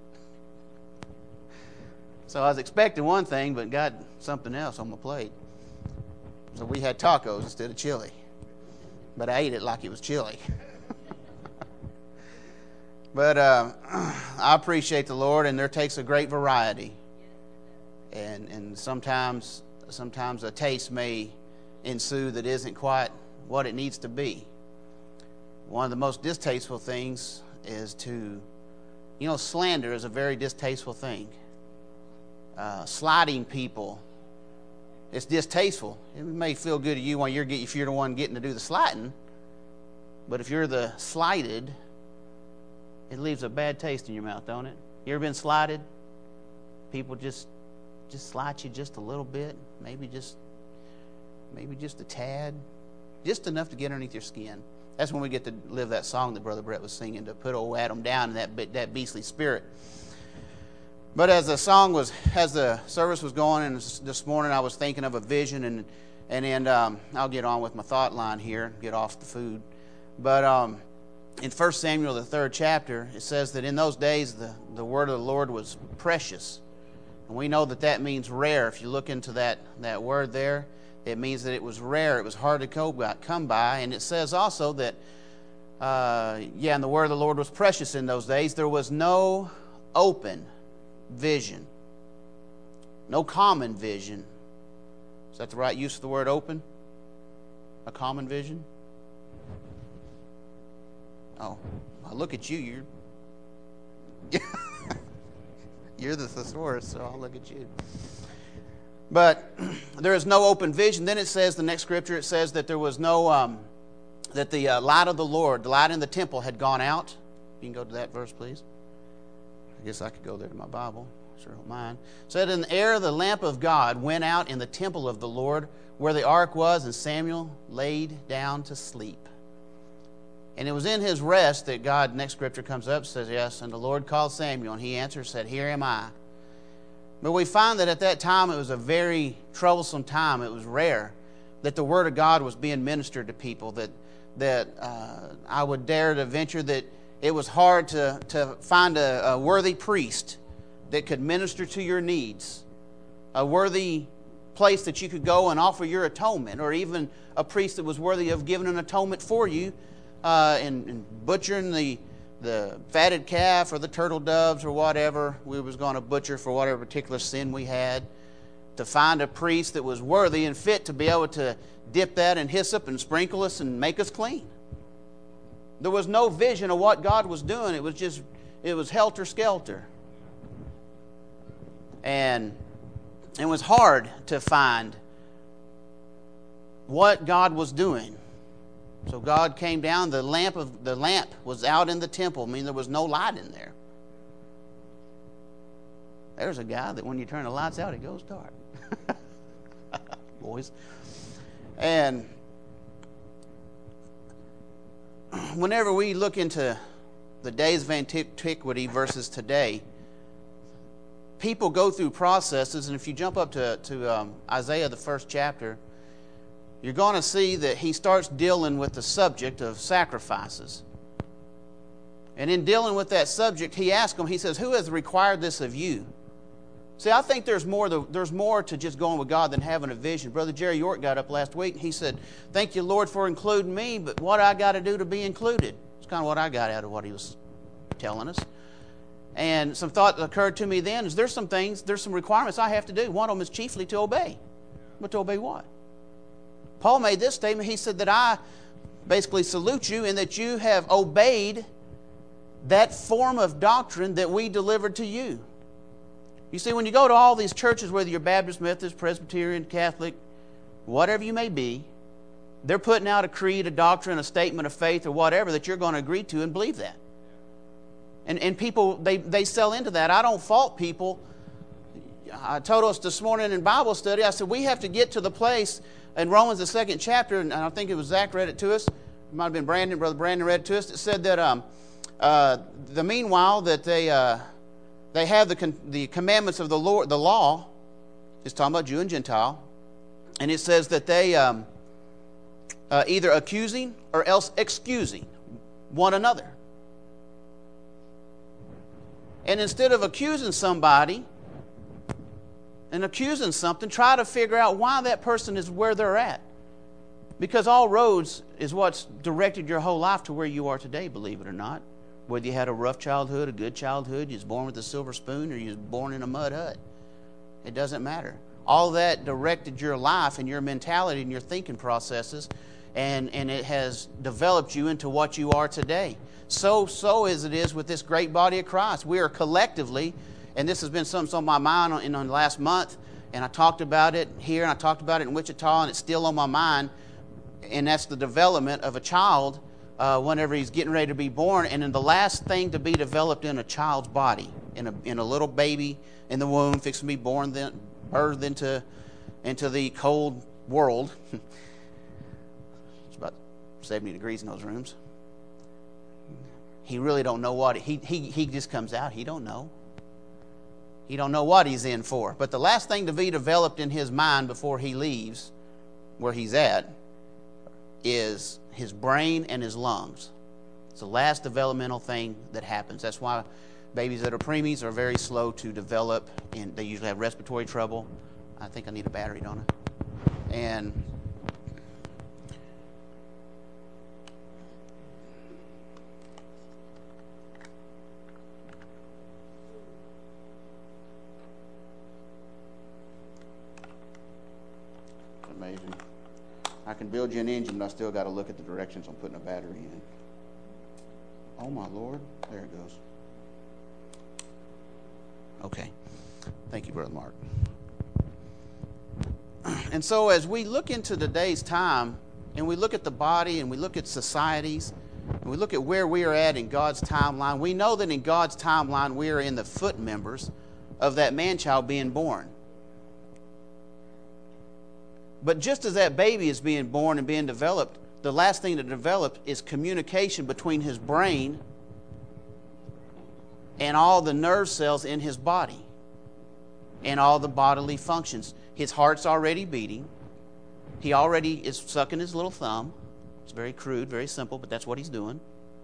So I was expecting one thing, but got something else on my plate. So we had tacos instead of chili. But I ate it like it was chili. But uh, I appreciate the Lord, and there takes a great variety. And and sometimes sometimes a taste may ensue that isn't quite what it needs to be. One of the most distasteful things is to, you know, slander is a very distasteful thing. Uh, slighting people, it's distasteful. It may feel good to you when you're if you're the one getting to do the slighting, but if you're the slighted, it leaves a bad taste in your mouth, don't it? You ever been slighted? People just just slight you just a little bit, maybe just maybe just a tad, just enough to get underneath your skin. That's when we get to live that song that Brother Brett was singing, to put old Adam down in that that beastly spirit. But as the song was, as the service was going, and this morning I was thinking of a vision, and and and um, I'll get on with my thought line here, get off the food. But um, in First Samuel, the third chapter, it says that in those days the, the word of the Lord was precious. And we know that that means rare. If you look into that, that word there, it means that it was rare. It was hard to come by. And it says also that, uh, yeah, and the word of the Lord was precious in those days. There was no open vision, no common vision. Is that the right use of the word open? A common vision? Oh, I look at you. You're you're the thesaurus, so I'll look at you. But there is no open vision. Then it says, the next scripture, it says that there was no, um, that the uh, light of the Lord, the light in the temple had gone out. You can go to that verse, please. I guess I could go there to my Bible. Sure don't mind. It said, in the air the lamp of God went out in the temple of the Lord, where the ark was, and Samuel laid down to sleep. And it was in his rest that God, next scripture comes up, says, yes, and the Lord called Samuel, and he answered, said, here am I. But we find that at that time it was a very troublesome time. It was rare that the Word of God was being ministered to people, that that uh, I would dare to venture that it was hard to, to find a, a worthy priest that could minister to your needs, a worthy place that you could go and offer your atonement, or even a priest that was worthy of giving an atonement for you, uh, and, and butchering the the fatted calf or the turtle doves or whatever we was going to butcher for whatever particular sin we had, to find a priest that was worthy and fit to be able to dip that in hyssop and sprinkle us and make us clean. There was no vision of what God was doing. It was just, it was helter-skelter. And it was hard to find what God was doing. So God came down, the lamp of the lamp was out in the temple, I mean there was no light in there. There's a guy that when you turn the lights out, it goes dark. Boys. And whenever we look into the days of antiquity versus today, people go through processes, and if you jump up to, to um, Isaiah, the first chapter, you're going to see that he starts dealing with the subject of sacrifices. And in dealing with that subject, he asks them, he says, who has required this of you? See, I think there's more, to, there's more to just going with God than having a vision. Brother Jerry York got up last week and he said, thank you, Lord, for including me, but what I got to do to be included? It's kind of what I got out of what he was telling us. And some thought that occurred to me then is there's some things, there's some requirements I have to do. One of them is chiefly to obey. But to obey what? Paul made this statement. He said that I basically salute you in that you have obeyed that form of doctrine that we delivered to you. You see, when you go to all these churches, whether you're Baptist, Methodist, Presbyterian, Catholic, whatever you may be, they're putting out a creed, a doctrine, a statement of faith, or whatever that you're going to agree to and believe that. And and people, they, they sell into that. I don't fault people. I told us this morning in Bible study, I said we have to get to the place in Romans, the second chapter, and I think it was Zach read it to us. It might have been Brandon, Brother Brandon read it to us. It said that um, uh, the meanwhile that they uh, they have the con- the commandments of the Lord, the law, is talking about Jew and Gentile, and it says that they um, uh, either accusing or else excusing one another. And instead of accusing somebody and accusing something, try to figure out why that person is where they're at. Because all roads is what's directed your whole life to where you are today, believe it or not. Whether you had a rough childhood, a good childhood, you was born with a silver spoon, or you was born in a mud hut. It doesn't matter. All that directed your life and your mentality and your thinking processes, and, and it has developed you into what you are today. So, so as it is with this great body of Christ. We are collectively, and this has been something on my mind in the last month, and I talked about it here, and I talked about it in Wichita, and it's still on my mind, and that's the development of a child uh, whenever he's getting ready to be born, and then the last thing to be developed in a child's body, in a, in a little baby in the womb, fixing to be born, then birthed into, into the cold world. It's about seventy degrees in those rooms. He really don't know what, he, he, he just comes out, he don't know. He don't know what he's in for. But the last thing to be developed in his mind before he leaves where he's at is his brain and his lungs. It's the last developmental thing that happens. That's why babies that are preemies are very slow to develop, and they usually have respiratory trouble. I think I need a battery, don't I? And it's amazing. I can build you an engine, but I still got to look at the directions I'm putting a battery in. Oh my Lord, there it goes. Okay. Thank you, Brother Mark. And so as we look into today's time, and we look at the body, and we look at societies, and we look at where we are at in God's timeline, we know that in God's timeline we are in the foot members of that man-child being born. But just as that baby is being born and being developed, the last thing to develop is communication between his brain and all the nerve cells in his body and all the bodily functions. His heart's already beating. He already is sucking his little thumb. It's very crude, very simple, but that's what he's doing.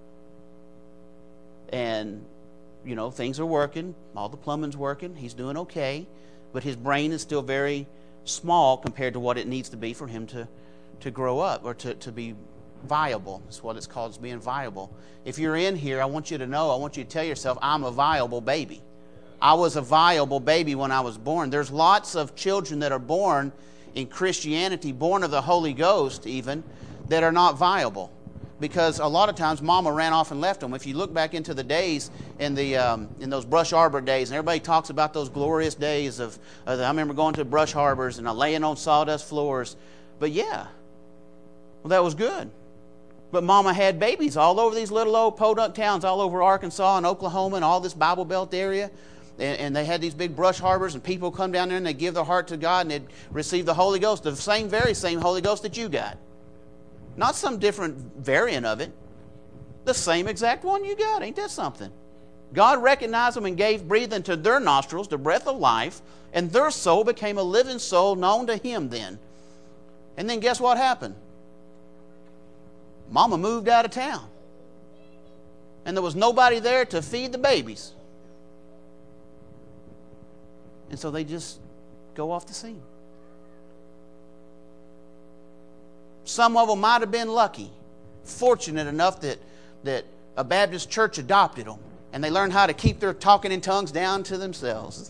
And, you know, things are working. All the plumbing's working. He's doing okay. But his brain is still very small compared to what it needs to be for him to, to grow up or to, to be viable. That's what it's called, is being viable. If you're in here, I want you to know, I want you to tell yourself, I'm a viable baby. I was a viable baby when I was born. There's lots of children that are born in Christianity, born of the Holy Ghost even, that are not viable. Because a lot of times Mama ran off and left them. If you look back into the days in the um, in those brush arbor days, and everybody talks about those glorious days of, uh, I remember going to brush harbors and uh, laying on sawdust floors. But yeah, well, that was good. But Mama had babies all over these little old podunk towns, all over Arkansas and Oklahoma and all this Bible Belt area. And, and they had these big brush harbors, and people come down there and they give their heart to God and they'd receive the Holy Ghost, the same, very same Holy Ghost that you got. Not some different variant of it. The same exact one you got. Ain't that something? God recognized them and gave, breathed into their nostrils the breath of life, and their soul became a living soul known to Him then. And then guess what happened? Mama moved out of town. And there was nobody there to feed the babies. And so they just go off the scene. Some of them might have been lucky, fortunate enough that, that a Baptist church adopted them, and they learned how to keep their talking in tongues down to themselves.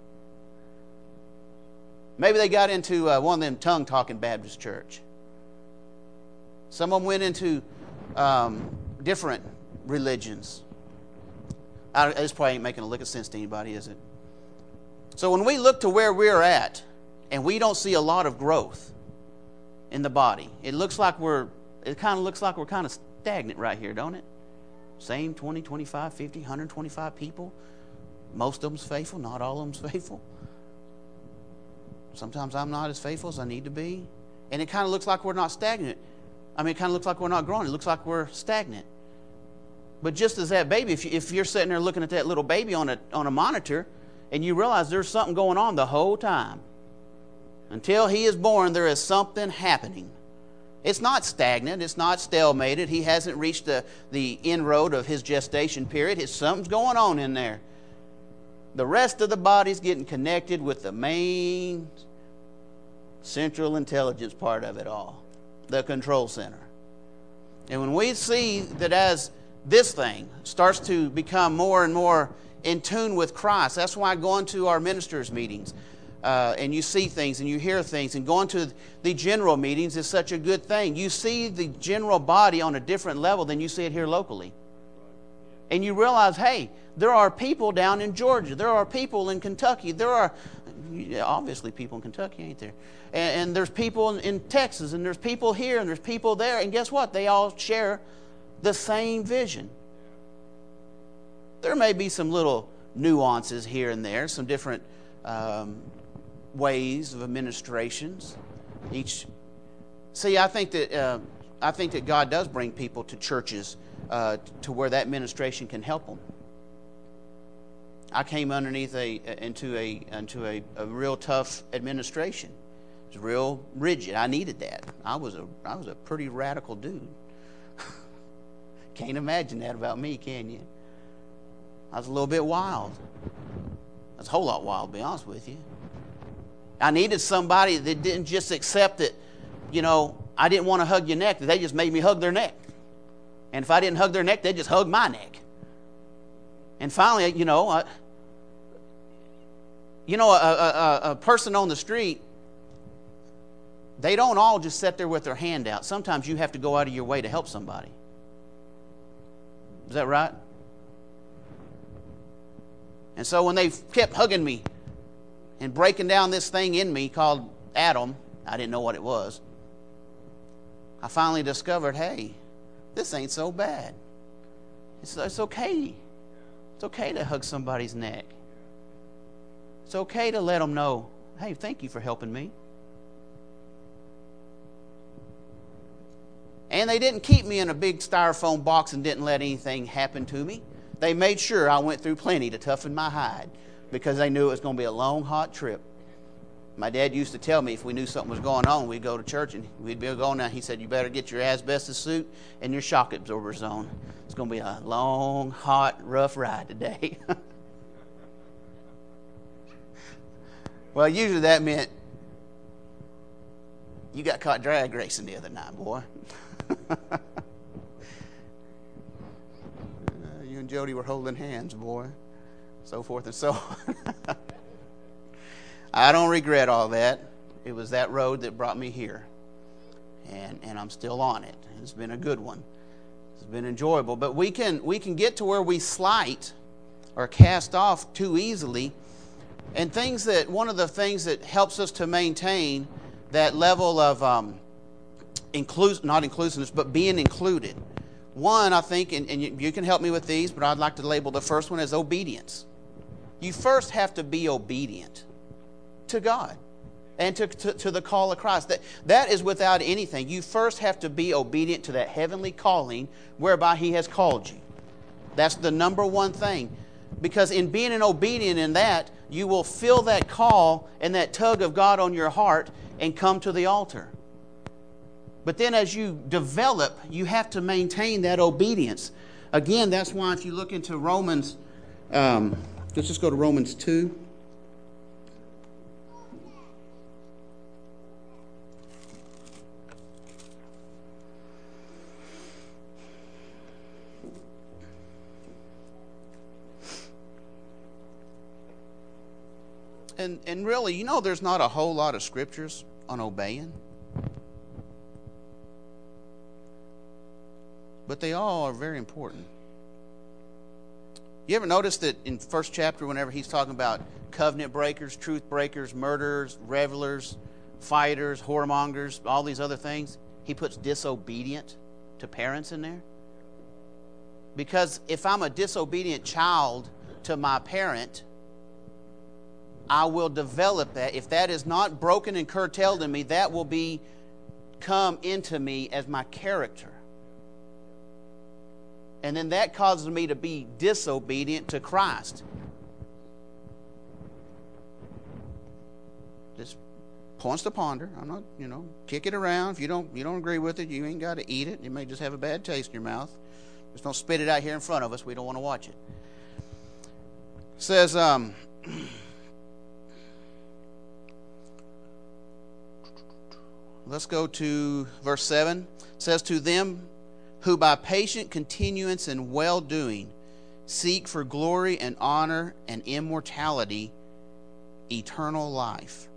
Maybe they got into uh, one of them tongue-talking Baptist church. Some of them went into um, different religions. I, this probably ain't making a lick of sense to anybody, is it? So when we look to where we're at, and we don't see a lot of growth in the body, it looks like we're, it kind of looks like we're kind of stagnant right here, don't it? Same twenty, twenty-five, fifty, one hundred twenty-five people. Most of them's faithful, not all of them's faithful. Sometimes I'm not as faithful as I need to be. And it kind of looks like we're not stagnant. I mean, it kind of looks like we're not growing. It looks like we're stagnant. But just as that baby, if, you, if you're sitting there looking at that little baby on a, on a monitor, and you realize there's something going on the whole time. Until he is born, there is something happening. It's not stagnant. It's not stalemated. He hasn't reached the, the inroad of his gestation period. It's, something's going on in there. The rest of the body's getting connected with the main central intelligence part of it all, the control center. And when we see that as this thing starts to become more and more in tune with Christ. That's why going to our ministers' meetings, uh, and you see things and you hear things, and going to the general meetings is such a good thing. You see the general body on a different level than you see it here locally. And you realize, hey, there are people down in Georgia. There are people in Kentucky. There are obviously people in Kentucky, ain't there? And, and there's people in, in Texas, and there's people here, and there's people there. And guess what? They all share the same vision. There may be some little nuances here and there, some different um, ways of administrations. Each, see, I think that uh, I think that God does bring people to churches uh, to where that administration can help them. I came underneath a into a into a, a real tough administration. It was real rigid. I needed that. I was a I was a pretty radical dude. Can't imagine that about me, can you? I was a little bit wild. I was a whole lot wild, to be honest with you. I needed somebody that didn't just accept that, you know, I didn't want to hug your neck. They just made me hug their neck. And if I didn't hug their neck, they just hugged my neck. And finally, you know, I, you know, a, a, a person on the street, they don't all just sit there with their hand out. Sometimes you have to go out of your way to help somebody. Is that right? And so when they kept hugging me and breaking down this thing in me called Adam, I didn't know what it was. I finally discovered, hey, this ain't so bad. It's, it's okay. It's okay to hug somebody's neck. It's okay to let them know, hey, thank you for helping me. And they didn't keep me in a big styrofoam box and didn't let anything happen to me. They made sure I went through plenty to toughen my hide because they knew it was going to be a long, hot trip. My dad used to tell me if we knew something was going on, we'd go to church and we'd be going down. He said, you better get your asbestos suit and your shock absorbers on. It's going to be a long, hot, rough ride today. Well, usually that meant you got caught drag racing the other night, boy. uh, you and Jody were holding hands, boy. So forth and so on. I don't regret all that. It was that road that brought me here. And and I'm still on it. It's been a good one. It's been enjoyable. But we can we can get to where we slight or cast off too easily. And things that one of the things that helps us to maintain that level of um, inclus- not inclusiveness, but being included. One, I think, and, and you, you can help me with these, but I'd like to label the first one as obedience. You first have to be obedient to God and to, to, to the call of Christ. That, that is without anything. You first have to be obedient to that heavenly calling whereby He has called you. That's the number one thing. Because in being an obedient in that, you will feel that call and that tug of God on your heart and come to the altar. But then as you develop, you have to maintain that obedience. Again, that's why if you look into Romans, um, let's just go to Romans two. And and really, you know, there's not a whole lot of scriptures on obeying. But they all are very important. You ever notice that in first chapter, whenever he's talking about covenant breakers, truth breakers, murderers, revelers, fighters, whoremongers, all these other things, he puts disobedient to parents in there? Because if I'm a disobedient child to my parent, I will develop that. If that is not broken and curtailed in me, that will be come into me as my character. And then that causes me to be disobedient to Christ. Just points to ponder. I'm not, you know, kick it around. If you don't you don't agree with it, you ain't got to eat it. You may just have a bad taste in your mouth. Just don't spit it out here in front of us. We don't want to watch it. It says, um, let's go to verse seven. It says, to them who by patient continuance in well-doing seek for glory and honor and immortality, eternal life.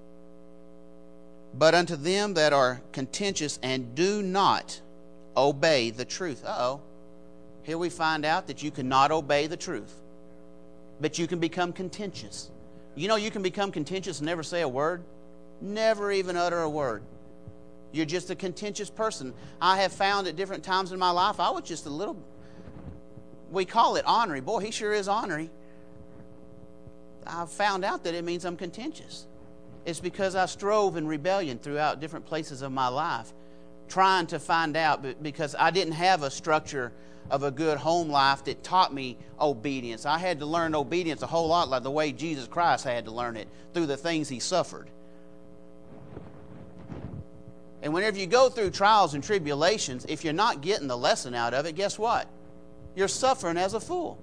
But unto them that are contentious and do not obey the truth. Uh-oh. Here we find out that you cannot obey the truth. But you can become contentious. You know you can become contentious and never say a word? Never even utter a word. You're just a contentious person. I have found at different times in my life, I was just a little, we call it ornery. Boy, he sure is ornery. I've found out that it means I'm contentious. It's because I strove in rebellion throughout different places of my life, trying to find out, because I didn't have a structure of a good home life that taught me obedience. I had to learn obedience a whole lot like the way Jesus Christ had to learn it, through the things he suffered. And whenever you go through trials and tribulations, if you're not getting the lesson out of it, guess what? You're suffering as a fool.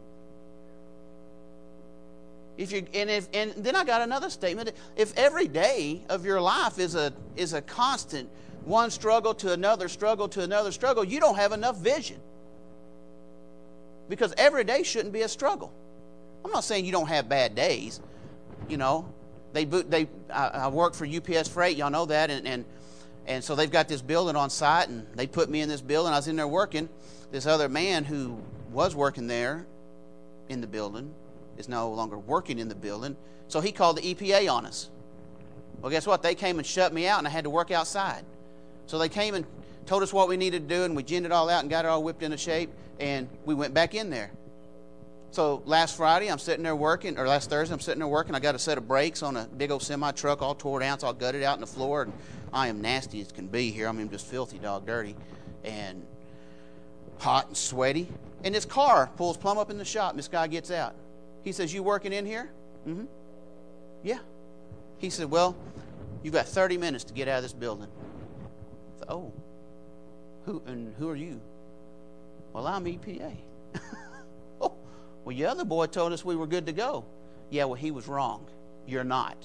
If you and if and then I got another statement. If every day of your life is a is a constant one struggle to another struggle to another struggle, you don't have enough vision. Because every day shouldn't be a struggle. I'm not saying you don't have bad days. You know, they they I, I work for U P S Freight, y'all know that, and and and so they've got this building on site, and they put me in this building. I was in there working. This other man who was working there in the building is no longer working in the building, so he called the E P A on us. Well, guess what? They came and shut me out, and I had to work outside. So they came and told us what we needed to do, and we ginned it all out and got it all whipped into shape, and we went back in there. So last Friday, I'm sitting there working, or last Thursday, I'm sitting there working. I got a set of brakes on a big old semi-truck, all tore down, it's all gutted out on the floor, and I am nasty as can be here. I mean, I'm just filthy, dog dirty, and hot and sweaty. And this car pulls plumb up in the shop, and this guy gets out. He says, "You working in here?" Mm-hmm. "Yeah." He said, "Well, you've got thirty minutes to get out of this building." I said, "Oh, who and who are you?" "Well, I'm E P A." "Oh, well, your other boy told us we were good to go." "Yeah, well, he was wrong. You're not."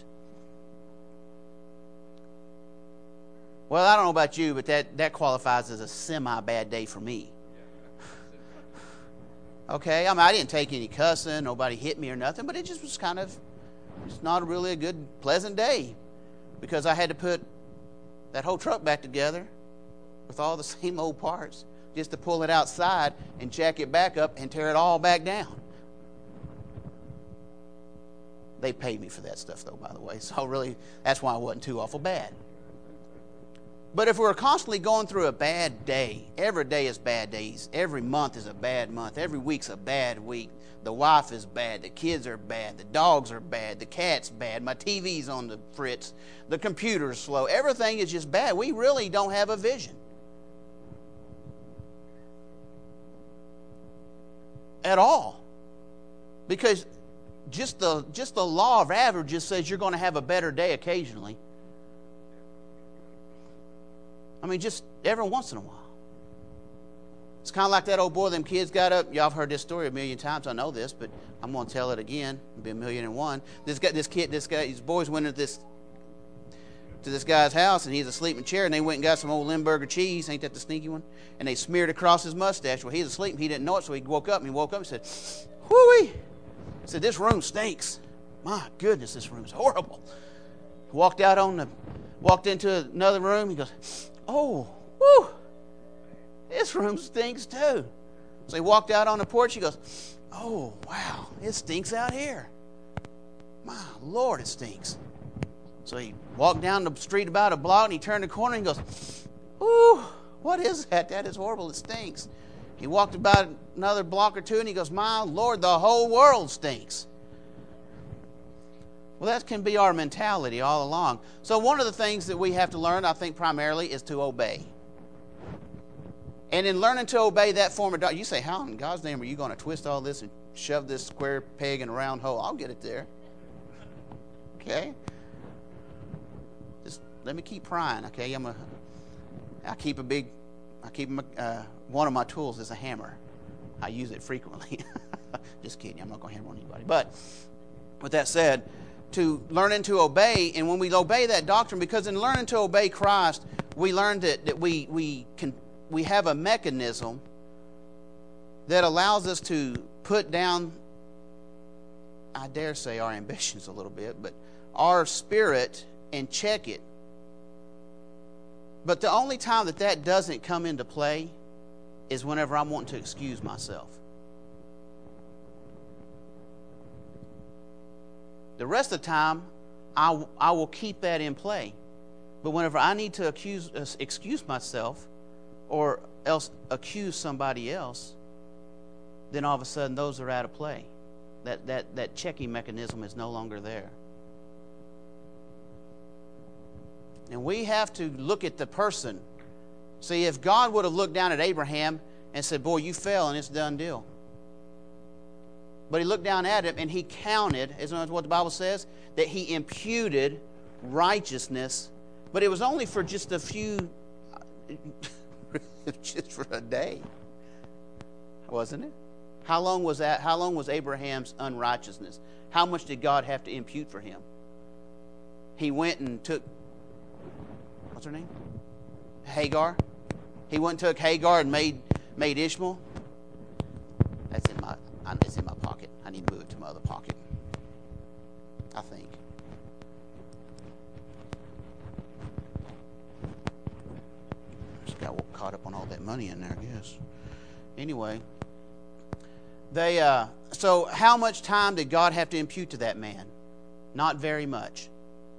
Well, I don't know about you, but that, that qualifies as a semi-bad day for me. Okay, I mean, I didn't take any cussing, nobody hit me or nothing, but it just was kind of, it's not really a good, pleasant day, because I had to put that whole truck back together with all the same old parts just to pull it outside and jack it back up and tear it all back down. They paid me for that stuff, though, by the way, so really, that's why it wasn't too awful bad. But if we're constantly going through a bad day, every day is bad days, every month is a bad month, every week's a bad week, the wife is bad, the kids are bad, the dogs are bad, the cat's bad, my T V's on the fritz, the computer's slow, everything is just bad. We really don't have a vision at all. Because just the, just the law of averages says you're going to have a better day occasionally. I mean, just every once in a while. It's kind of like that old boy, them kids got up. Y'all have heard this story a million times. I know this, but I'm going to tell it again. It'll be a million and one. This guy, this kid, this guy, these boys went into this to this guy's house, and he's asleep in a chair, and they went and got some old Limburger cheese. Ain't that the sneaky one? And they smeared across his mustache. Well, he's asleep, and he didn't know it, so he woke up, and he woke up and said, "Whoo-wee!" He said, "This room stinks. My goodness, this room is horrible." Walked out on the, walked into another room. He goes, "Oh, whoo, this room stinks too." So he walked out on the porch. He goes, "Oh, wow, it stinks out here. My Lord, it stinks." So he walked down the street about a block, and he turned the corner, and he goes, "Ooh, what is that? That is horrible. It stinks." He walked about another block or two, and he goes, "My Lord, the whole world stinks." Well, that can be our mentality all along. So one of the things that we have to learn, I think, primarily is to obey. And in learning to obey that form of doctrine, you say, how in God's name are you going to twist all this and shove this square peg in a round hole? I'll get it there. Okay? Just let me keep prying, okay? I'm a, I keep a big, I keep my, uh, one of my tools is a hammer. I use it frequently. Just kidding, I'm not going to hammer on anybody. But with that said, to learning to obey, and when we obey that doctrine, because in learning to obey Christ, we learn that, that we, we can we have a mechanism that allows us to put down, I dare say, our ambitions a little bit, but our spirit and check it. But the only time that that doesn't come into play is whenever I'm wanting to excuse myself. The rest of the time, I, I will keep that in play. But whenever I need to accuse, uh, excuse myself or else accuse somebody else, then all of a sudden those are out of play. That, that, that checking mechanism is no longer there. And we have to look at the person. See, if God would have looked down at Abraham and said, boy, you fell and it's a done deal. But he looked down at him and he counted, isn't that what the Bible says? That he imputed righteousness, but it was only for just a few, just for a day, wasn't it? How long was that? How long was Abraham's unrighteousness? How much did God have to impute for him? He went and took, what's her name? Hagar. He went and took Hagar and made made Ishmael. That's in my. It's in my pocket. I need to move it to my other pocket, I think. Just got caught up on all that money in there, I guess. Anyway, they. Uh, so how much time did God have to impute to that man? Not very much.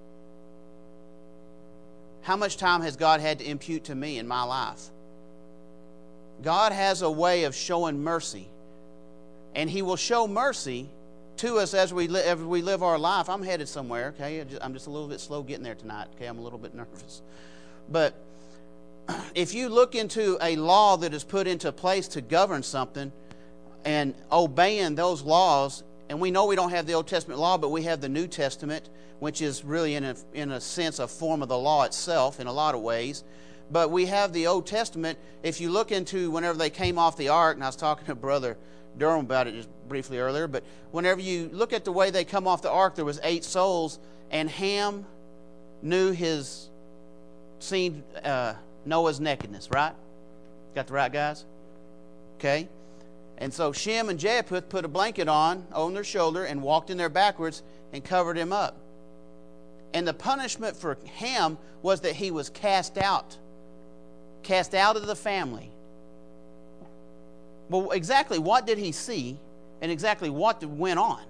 How much time has God had to impute to me in my life? God has a way of showing mercy. And He will show mercy to us as we, li- as we live our life. I'm headed somewhere, okay? I'm just a little bit slow getting there tonight, okay? I'm a little bit nervous. But if you look into a law that is put into place to govern something and obeying those laws, and we know we don't have the Old Testament law, but we have the New Testament, which is really, in a, in a sense, a form of the law itself in a lot of ways. But we have the Old Testament. If you look into whenever they came off the ark, and I was talking to Brother Durham about it just briefly earlier, but whenever you look at the way they come off the ark, there was eight souls, and Ham knew his, seen uh, Noah's nakedness, right? Got the right guys? Okay. And so Shem and Japheth put a blanket on, on their shoulder, and walked in there backwards and covered him up. And the punishment for Ham was that he was cast out. Cast out of the family. Well, exactly what did he see, and exactly what went on?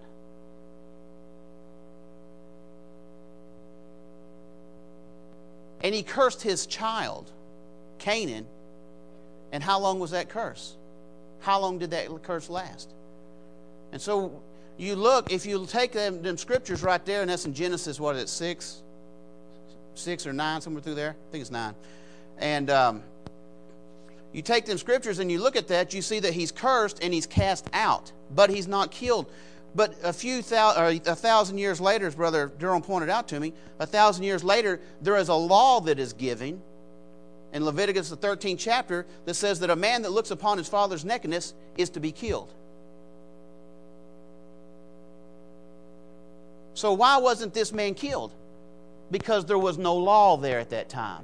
And he cursed his child, Canaan. And how long was that curse? How long did that curse last? And so you look, if you take them, them scriptures right there, and that's in Genesis, what is it, six? Six or nine, somewhere through there? I think it's nine. And um, you take them scriptures and you look at that, you see that he's cursed and he's cast out, but he's not killed. But a few thou- or a thousand years later, as Brother Durham pointed out to me, a thousand years later, there is a law that is given in Leviticus, the thirteenth chapter, that says that a man that looks upon his father's nakedness is to be killed. So why wasn't this man killed? Because there was no law there at that time.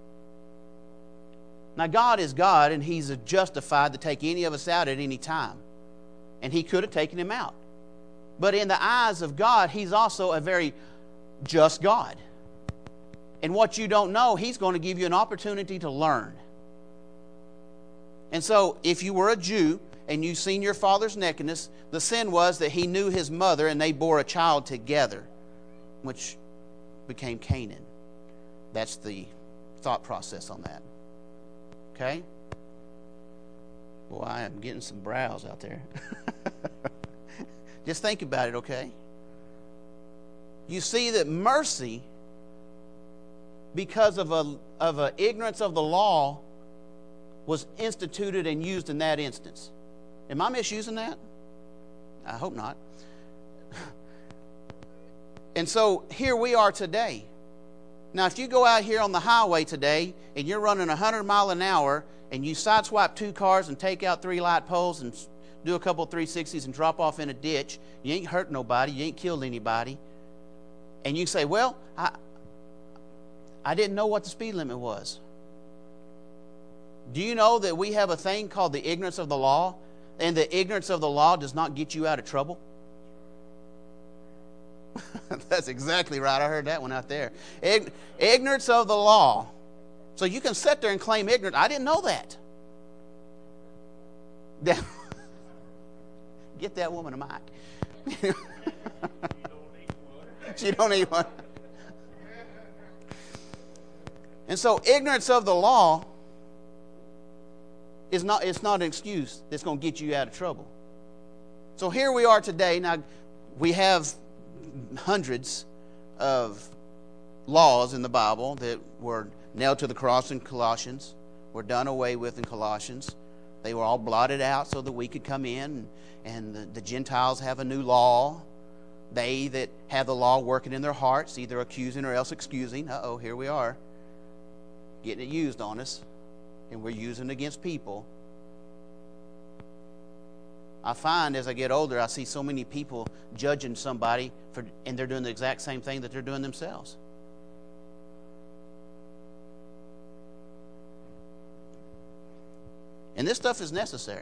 Now, God is God, and He's justified to take any of us out at any time. And He could have taken him out. But in the eyes of God, He's also a very just God. And what you don't know, He's going to give you an opportunity to learn. And so, if you were a Jew and you seen your father's nakedness, the sin was that he knew his mother and they bore a child together, which became Canaan. That's the thought process on that. Okay? Boy, I am getting some brows out there. Just think about it, okay? You see that mercy, because of a of a ignorance of the law, was instituted and used in that instance. Am I misusing that? I hope not. And so here we are today. Now, if you go out here on the highway today and you're running one hundred miles an hour and you sideswipe two cars and take out three light poles and do a couple of three sixties and drop off in a ditch, you ain't hurt nobody, you ain't killed anybody, and you say, well, I, I didn't know what the speed limit was. Do you know that we have a thing called the ignorance of the law? And the ignorance of the law does not get you out of trouble? That's exactly right. I heard that one out there. Ig- ignorance of the law. So you can sit there and claim ignorance. I didn't know that. Get that woman a mic. She don't need one. And so ignorance of the law is not, it's not an excuse that's going to get you out of trouble. So here we are today. Now, we have hundreds of laws in the Bible that were nailed to the cross in Colossians, were done away with in Colossians. They were all blotted out so that we could come in, and the, the Gentiles have a new law. They that have the law working in their hearts, either accusing or else excusing. Uh-oh, here we are, getting it used on us, and we're using it against people. I find as I get older, I see so many people judging somebody, for, and they're doing the exact same thing that they're doing themselves. And this stuff is necessary.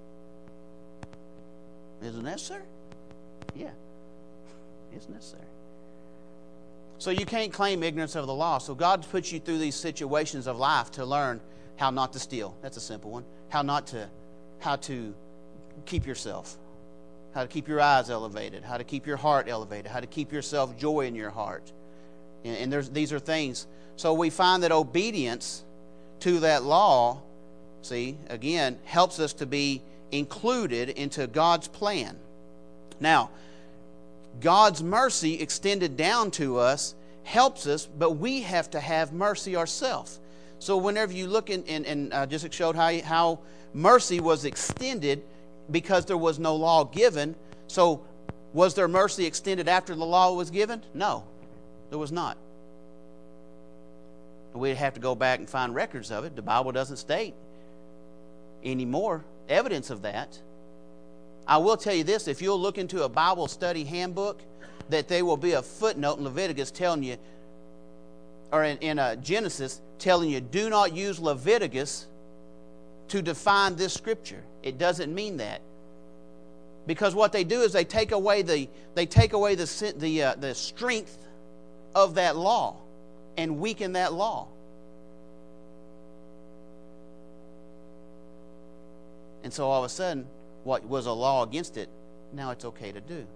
Is it necessary? Yeah, it's necessary. So you can't claim ignorance of the law. So God puts you through these situations of life to learn how not to steal. That's a simple one. How not to, how to keep yourself. How to keep your eyes elevated. How to keep your heart elevated. How to keep yourself joy in your heart. And, and there's, these are things. So we find that obedience to that law, see, again, helps us to be included into God's plan. Now, God's mercy extended down to us helps us, but we have to have mercy ourselves. So whenever you look in, and, and I just showed how, how mercy was extended because there was no law given. So was there mercy extended after the law was given? No, there was not. We'd have to go back and find records of it. The Bible doesn't state any more evidence of that. I will tell you this, if you'll look into a Bible study handbook, that there will be a footnote in Leviticus telling you, or in, in a Genesis, telling you, do not use Leviticus to define this scripture. It doesn't mean that. Because what they do is they take away the, they take away the, the, uh, the strength of that law and weaken that law. And so all of a sudden, what was a law against it, now it's okay to do.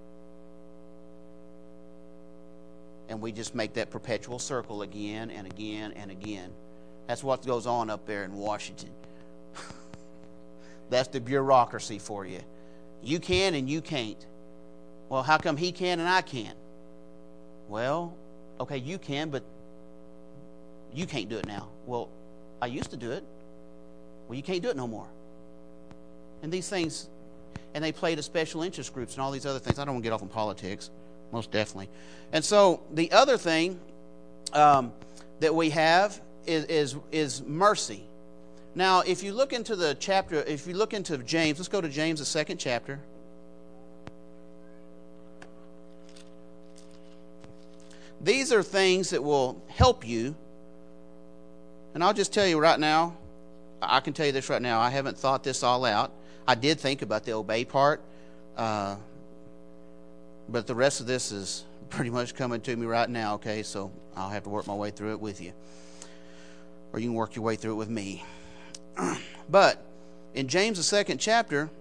And we just make that perpetual circle again and again and again. That's what goes on up there in Washington. That's the bureaucracy for you. You can and you can't. Well, how come he can and I can't? Well, okay, you can, but you can't do it now. Well, I used to do it. Well, you can't do it no more. And these things, and they play to special interest groups and all these other things. I don't want to get off on politics, most definitely. And so the other thing um, that we have is, is, is mercy. Now, if you look into the chapter, if you look into James, let's go to James, the second chapter. These are things that will help you. And I'll just tell you right now, I can tell you this right now, I haven't thought this all out. I did think about the obey part, uh, but the rest of this is pretty much coming to me right now, okay? So I'll have to work my way through it with you. Or you can work your way through it with me. But in James, the second chapter,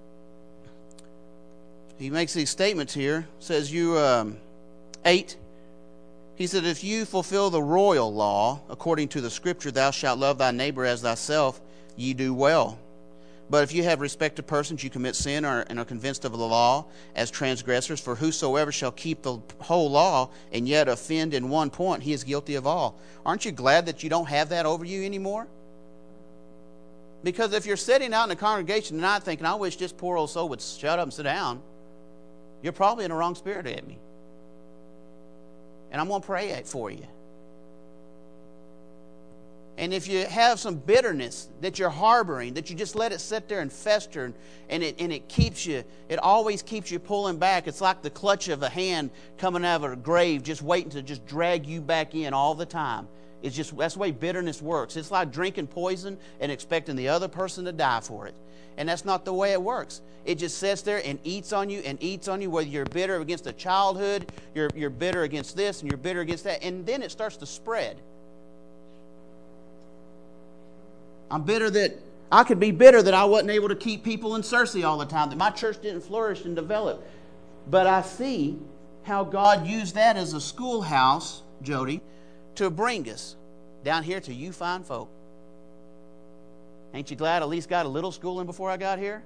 he makes these statements here. Says you, um, eight, he said, if you fulfill the royal law, according to the scripture, thou shalt love thy neighbor as thyself, ye do well. But if you have respect to persons, you commit sin or, and are convinced of the law as transgressors. For whosoever shall keep the whole law and yet offend in one point, he is guilty of all. Aren't you glad that you don't have that over you anymore? Because if you're sitting out in a congregation tonight thinking, I wish this poor old soul would shut up and sit down, you're probably in the wrong spirit at me. And I'm going to pray for you. And if you have some bitterness that you're harboring, that you just let it sit there and fester, and, and, it, and it keeps you, it always keeps you pulling back. It's like the clutch of a hand coming out of a grave, just waiting to just drag you back in all the time. It's just, that's the way bitterness works. It's like drinking poison and expecting the other person to die for it. And that's not the way it works. It just sits there and eats on you and eats on you, whether you're bitter against a childhood, you're, you're bitter against this, and you're bitter against that. And then it starts to spread. I'm bitter that, I could be bitter that I wasn't able to keep people in Cersei all the time, that my church didn't flourish and develop. But I see how God used that as a schoolhouse, Jody, to bring us down here to you fine folk. Ain't you glad I at least got a little schooling before I got here?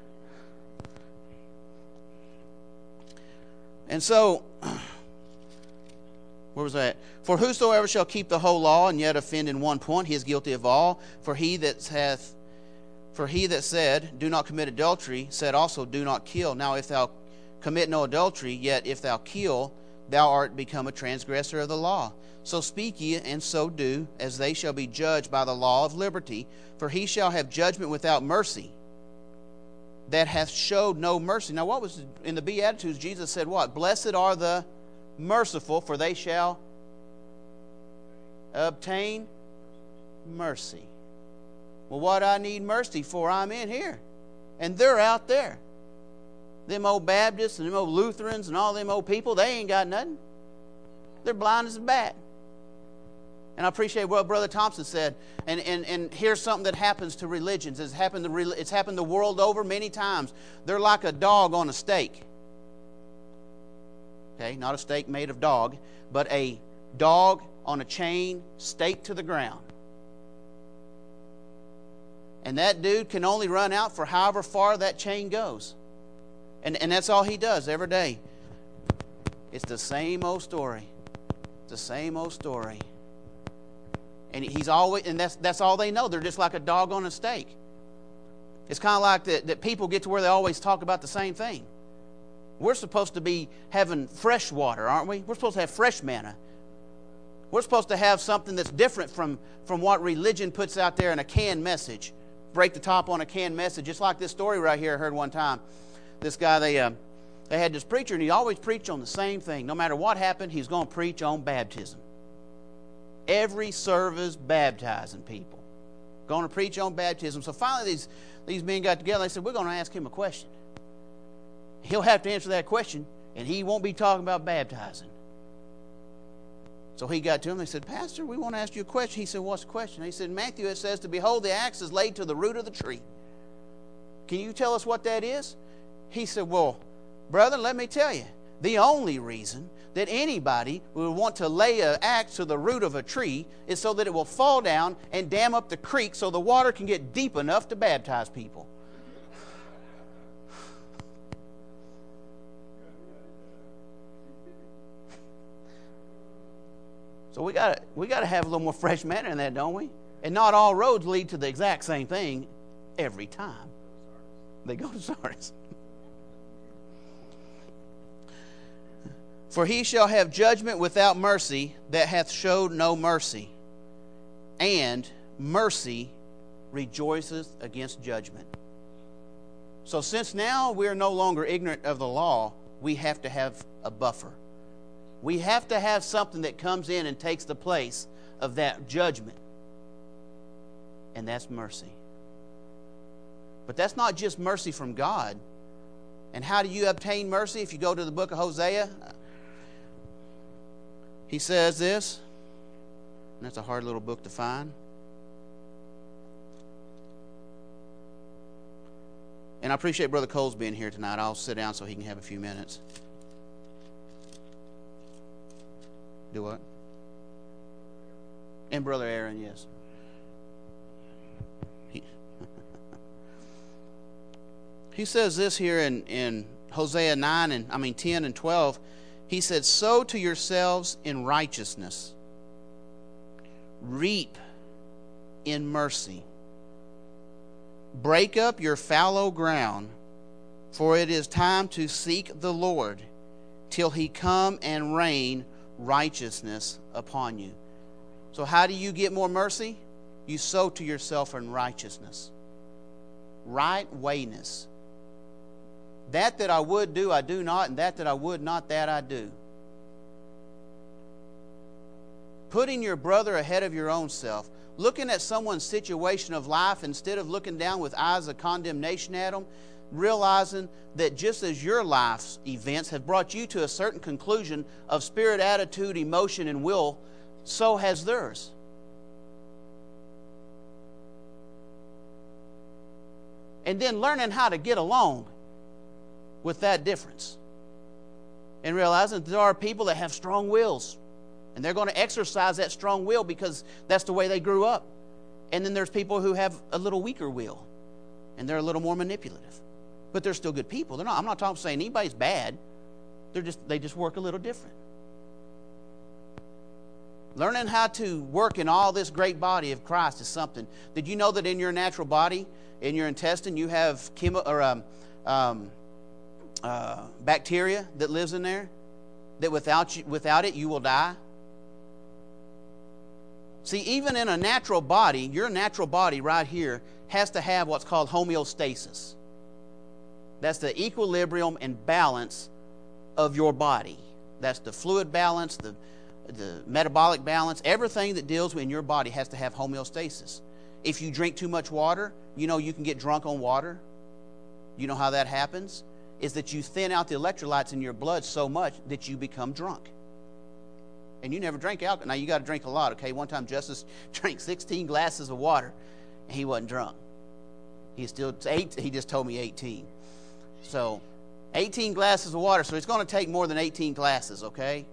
And so, where was that? For whosoever shall keep the whole law and yet offend in one point, he is guilty of all. For he that hath, for he that said, do not commit adultery, said also, do not kill. Now if thou commit no adultery, yet if thou kill, thou art become a transgressor of the law. So speak ye, and so do, as they shall be judged by the law of liberty. For he shall have judgment without mercy, that hath showed no mercy. Now what was in the Beatitudes? Jesus said what? Blessed are the merciful, for they shall obtain mercy. Well, what I need mercy for, I'm in here. And they're out there. Them old Baptists and them old Lutherans and all them old people, they ain't got nothing. They're blind as a bat. And I appreciate what Brother Thompson said. And, and, and here's something that happens to religions. It's happened, to, it's happened the world over many times. They're like a dog on a stake. Okay, not a stake made of dog, but a dog on a chain staked to the ground. And that dude can only run out for however far that chain goes. And, and that's all he does every day. It's the same old story. It's the same old story. And he's always, and that's that's all they know. They're just like a dog on a stake. It's kind of like that, that people get to where they always talk about the same thing. We're supposed to be having fresh water, aren't we? We're supposed to have fresh manna. We're supposed to have something that's different from, from what religion puts out there in a canned message. Break the top on a canned message. Just like this story right here I heard one time. This guy, they uh, they had this preacher, and he always preached on the same thing. No matter what happened, he's going to preach on baptism. Every service baptizing people. Going to preach on baptism. So finally these, these men got together and they said, we're going to ask him a question. He'll have to answer that question, and he won't be talking about baptizing. So he got to him and they said, Pastor, we want to ask you a question. He said, what's the question? He said, in Matthew it says, to behold, the axe is laid to the root of the tree. Can you tell us what that is? He said, well, brother, let me tell you. The only reason that anybody would want to lay an axe to the root of a tree is so that it will fall down and dam up the creek so the water can get deep enough to baptize people. So we got we got to have a little more fresh manner in that, don't we? And not all roads lead to the exact same thing every time. They go to Sardis. For he shall have judgment without mercy, that hath showed no mercy. And mercy rejoiceth against judgment. So since now we're no longer ignorant of the law, we have to have a buffer. We have to have something that comes in and takes the place of that judgment. And that's mercy. But that's not just mercy from God. And how do you obtain mercy? If you go to the book of Hosea, he says this, and that's a hard little book to find. And I appreciate Brother Cole's being here tonight. I'll sit down so he can have a few minutes. Do what? And Brother Aaron, yes. He, he says this here in, in Hosea nine and I mean ten and twelve. He said, sow to yourselves in righteousness, reap in mercy. Break up your fallow ground, for it is time to seek the Lord till he come and rain righteousness upon you. So how do you get more mercy? You sow to yourself in righteousness. Right wayness. That that I would do, I do not, and that that I would not, that I do. putting your brother ahead of your own self, looking at someone's situation of life instead of looking down with eyes of condemnation at them, realizing that just as your life's events have brought you to a certain conclusion of spirit, attitude, emotion, and will, so has theirs. And then learning how to get along with that difference. And realizing that there are people that have strong wills. And they're going to exercise that strong will because that's the way they grew up. And then there's people who have a little weaker will. And they're a little more manipulative. But they're still good people. They're not, I'm not talking saying anybody's bad. They're just they just work a little different. Learning how to work in all this great body of Christ is something. Did you know that in your natural body, in your intestine, you have chemo, or um, um, uh, bacteria that lives in there? That without you, without it, you will die? See, even in a natural body, your natural body right here has to have what's called homeostasis. That's the equilibrium and balance of your body. That's the fluid balance, the, the metabolic balance. Everything that deals with your body has to have homeostasis. If you drink too much water, you know you can get drunk on water. You know how that happens? Is that you thin out the electrolytes in your blood so much that you become drunk. And you never drank alcohol. Now, you got to drink a lot, okay? One time, Justice drank sixteen glasses of water, and he wasn't drunk. He still eight. He just told me eighteen. So, eighteen glasses of water. So, it's going to take more than eighteen glasses, okay?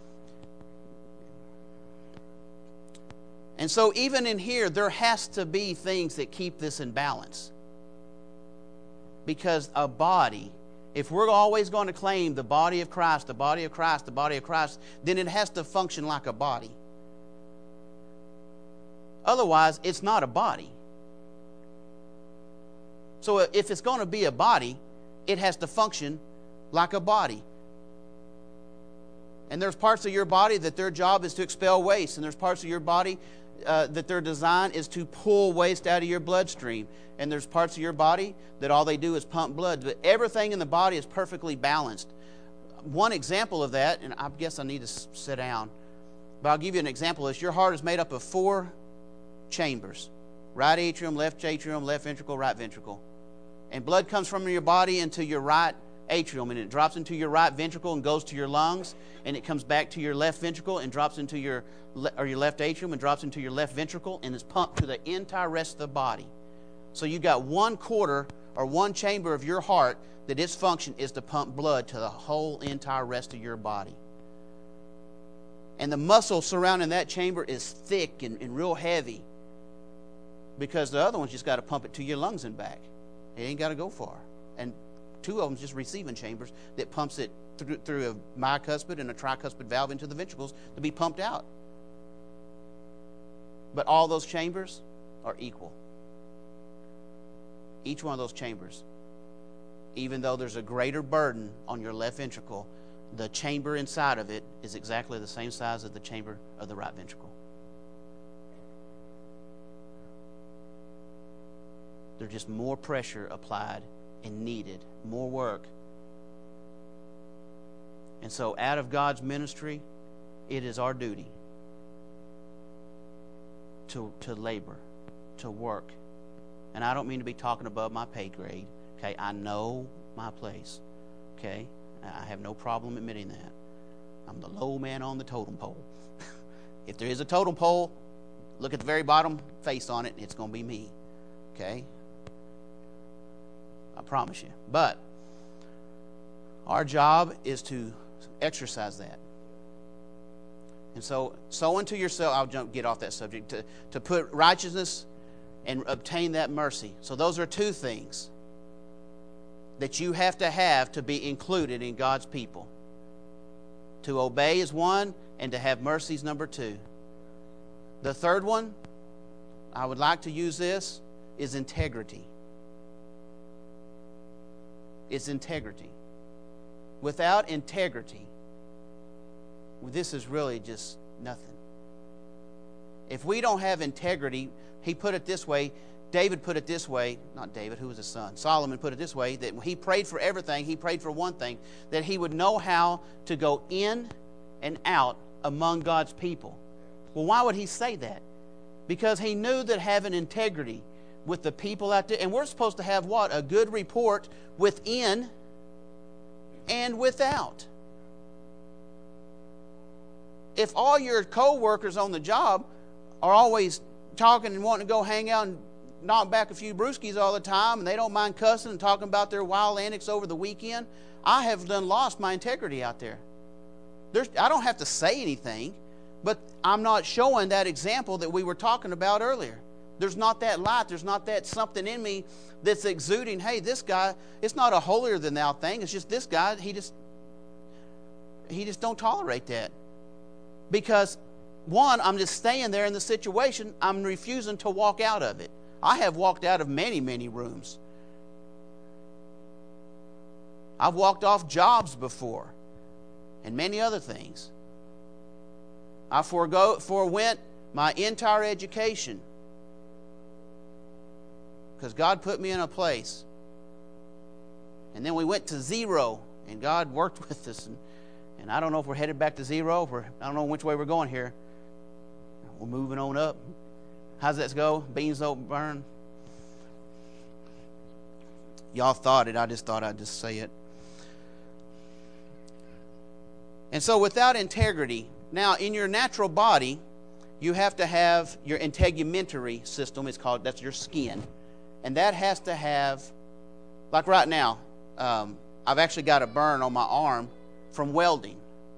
And so, even in here, there has to be things that keep this in balance. Because a body, if we're always going to claim the body of Christ, the body of Christ, the body of Christ, then it has to function like a body. Otherwise, it's not a body. So if it's going to be a body, it has to function like a body. And there's parts of your body that their job is to expel waste, and there's parts of your body uh, that their design is to pull waste out of your bloodstream. And there's parts of your body that all they do is pump blood. But everything in the body is perfectly balanced. One example of that, and I guess I need to sit down, but I'll give you an example, is your heart is made up of four chambers. Right atrium, left atrium, left ventricle, right ventricle. And blood comes from your body into your right atrium, and it drops into your right ventricle and goes to your lungs, and it comes back to your left ventricle and drops into your, or your left atrium and drops into your left ventricle, and is pumped to the entire rest of the body. So you got one quarter or one chamber of your heart that its function is to pump blood to the whole entire rest of your body. And the muscle surrounding that chamber is thick and, and real heavy, because the other one's just got to pump it to your lungs and back. It ain't got to go far. And two of them just receiving chambers that pumps it through, through a bicuspid and a tricuspid valve into the ventricles to be pumped out. But all those chambers are equal. Each one of those chambers, even though there's a greater burden on your left ventricle, the chamber inside of it is exactly the same size as the chamber of the right ventricle. There's just more pressure applied and needed, more work. And so out of God's ministry, it is our duty to, to labor, to work. And I don't mean to be talking above my pay grade. Okay, I know my place. Okay, I have no problem admitting that. I'm the low man on the totem pole. If there is a totem pole, look at the very bottom face on it, and it's going to be me. Okay? I promise you. But our job is to exercise that. And so, sow into yourself, I'll jump, get off that subject, to, to put righteousness and obtain that mercy. So those are two things that you have to have to be included in God's people. To obey is one, and to have mercy is number two. The third one, I would like to use this, is integrity. It's integrity. Without integrity, this is really just nothing. If we don't have integrity, he put it this way, David put it this way, not David, who was his son? Solomon put it this way, that he prayed for everything, he prayed for one thing, that he would know how to go in and out among God's people. Well, why would he say that? Because he knew that having integrity with the people out there, and we're supposed to have what? A good report within and without. If all your co-workers on the job are always talking and wanting to go hang out and knock back a few brewskis all the time, and they don't mind cussing and talking about their wild antics over the weekend, I have done lost my integrity out there. There's, I don't have to say anything, but I'm not showing that example that we were talking about earlier. There's not that light. There's not that something in me that's exuding, hey, this guy, it's not a holier than thou thing. It's just this guy, he just, he just don't tolerate that. Because, one, I'm just staying there in the situation. I'm refusing to walk out of it. I have walked out of many, many rooms. I've walked off jobs before and many other things. I forego, forewent my entire education because God put me in a place. And then we went to zero, and God worked with us. And, and I don't know if we're headed back to zero. Or I don't know which way we're going here. We're moving on up. How's that go? Beans don't burn. Y'all thought it. I just thought I'd just say it. And so without integrity, now in your natural body, you have to have your integumentary system. It's called, that's your skin. And that has to have, like right now, um, I've actually got a burn on my arm from welding.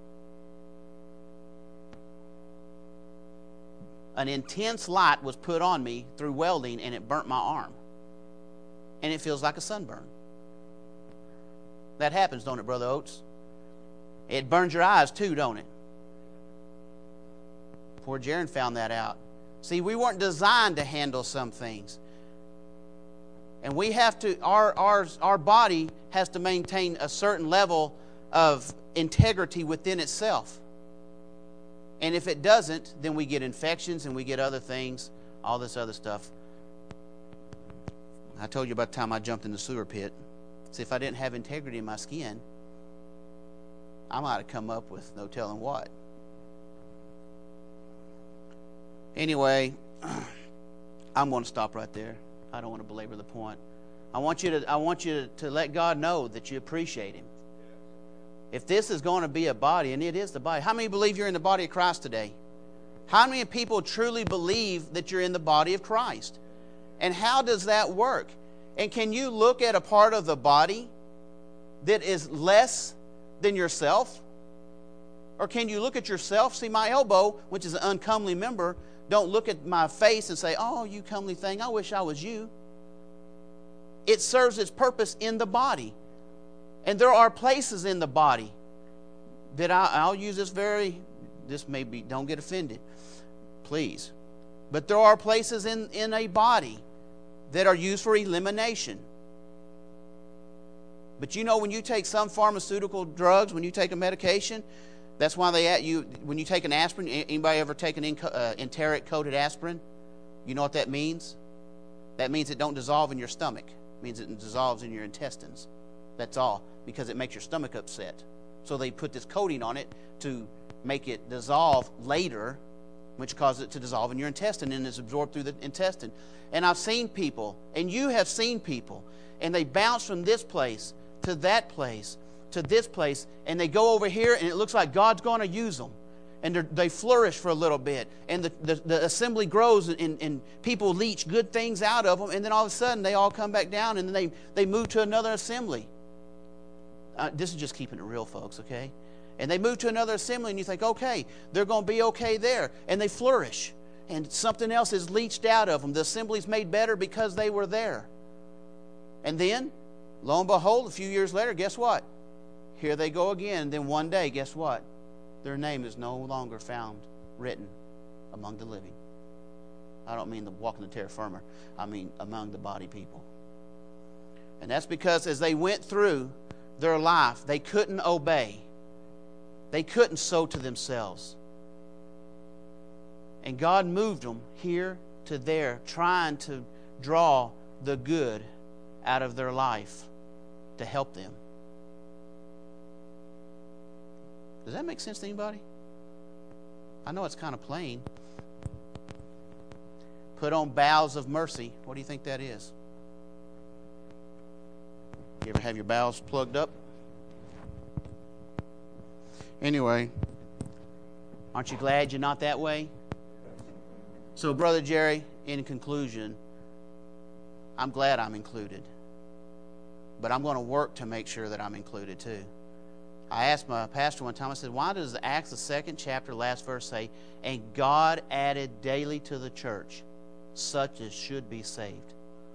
An intense light was put on me through welding, and it burnt my arm. And it feels like a sunburn. That happens, don't it, Brother Oates? It burns your eyes too, don't it? Poor Jaron found that out. See, we weren't designed to handle some things. And we have to, our, our, our body has to maintain a certain level of integrity within itself. And if it doesn't, then we get infections and we get other things, all this other stuff. I told you about the time I jumped in the sewer pit. See, if I didn't have integrity in my skin, I might have come up with no telling what. Anyway, I'm going to stop right there. I don't want to belabor the point. I want you to, I want you to, to let God know that you appreciate Him. If this is going to be a body, and it is the body, how many believe you're in the body of Christ today? How many people truly believe that you're in the body of Christ? And how does that work? And can you look at a part of the body that is less than yourself? Or can you look at yourself? See, my elbow, which is an uncomely member, don't look at my face and say, oh, you comely thing, I wish I was you. It serves its purpose in the body. And there are places in the body that I, I'll use this very, this may be, don't get offended, please. But there are places in, in a body that are used for elimination. But you know, when you take some pharmaceutical drugs, when you take a medication, that's why they at you, when you take an aspirin, anybody ever take an uh, enteric-coated aspirin? You know what that means? That means it don't dissolve in your stomach. It means it dissolves in your intestines. That's all, because it makes your stomach upset. So they put this coating on it to make it dissolve later, which causes it to dissolve in your intestine and is absorbed through the intestine. And I've seen people, and you have seen people, and they bounce from this place to that place to this place, and they go over here, and it looks like God's going to use them. And they flourish for a little bit, and the, the, the assembly grows, and, and people leach good things out of them, and then all of a sudden they all come back down, and then they, they move to another assembly. Uh, this is just keeping it real, folks, okay? And they move to another assembly, and you think, okay, they're going to be okay there. And they flourish, and something else is leached out of them. The assembly's made better because they were there. And then, lo and behold, a few years later, guess what? Here they go again. And then one day, guess what? Their name is no longer found written among the living. I don't mean the walking the terra firma. I mean among the body people. And that's because as they went through their life, they couldn't obey. They couldn't sow to themselves. And God moved them here to there, trying to draw the good out of their life to help them. Does that make sense to anybody? I know it's kind of plain. Put on bowels of mercy. What do you think that is? You ever have your bowels plugged up? Anyway, aren't you glad you're not that way? So, Brother Jerry, in conclusion, I'm glad I'm included. But I'm going to work to make sure that I'm included too. I asked my pastor one time, I said, why does Acts, the second chapter, last verse say, and God added daily to the church such as should be saved?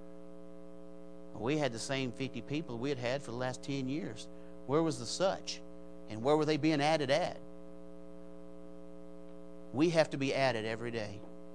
We had the same fifty people we had had for the last ten years. Where was the such? And where were they being added at? We have to be added every day.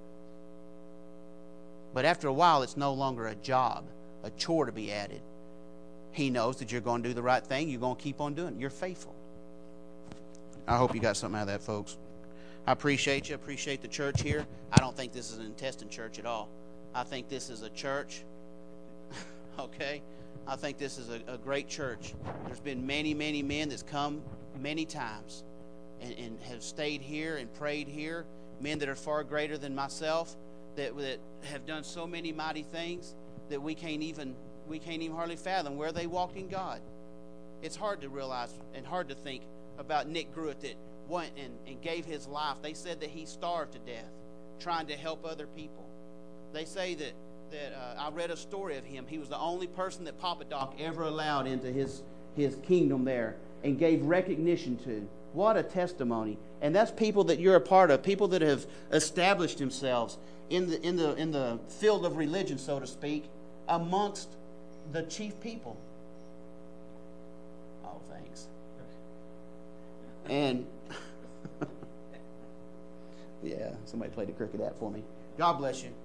But after a while, it's no longer a job, a chore to be added. He knows that you're going to do the right thing. You're going to keep on doing it. You're faithful. I hope you got something out of that, folks. I appreciate you. I appreciate the church here. I don't think this is an intestine church at all. I think this is a church. Okay? I think this is a, a great church. There's been many, many men that's come many times and, and have stayed here and prayed here. Men that are far greater than myself that, that have done so many mighty things that we can't even we can't even hardly fathom where they walked in God. It's hard to realize and hard to think about Nick Gruitt that went and, and gave his life. They said that he starved to death trying to help other people. They say that that uh, I read a story of him. He was the only person that Papa Doc ever allowed into his, his kingdom there and gave recognition to. What a testimony. And that's people that you're a part of, people that have established themselves in the, in the, in the field of religion, so to speak, amongst the chief people. Oh, thanks. And, yeah, somebody played the cricket app for me. God bless you.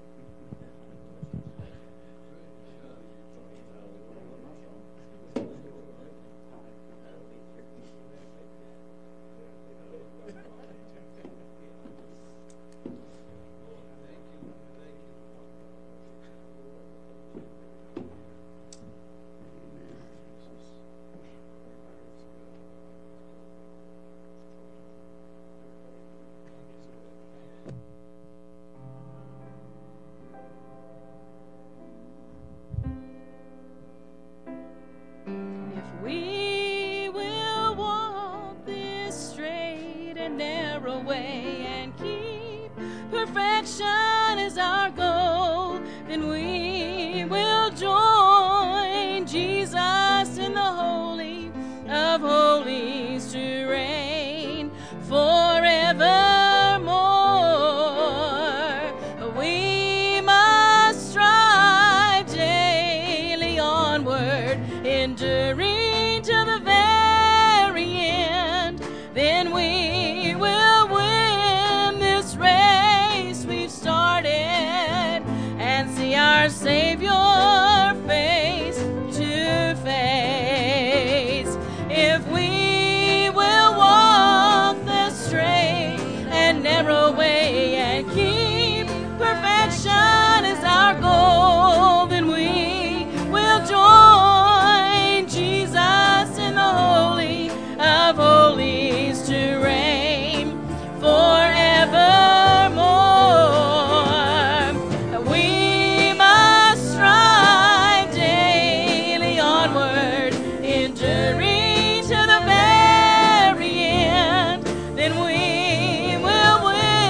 Then we will win.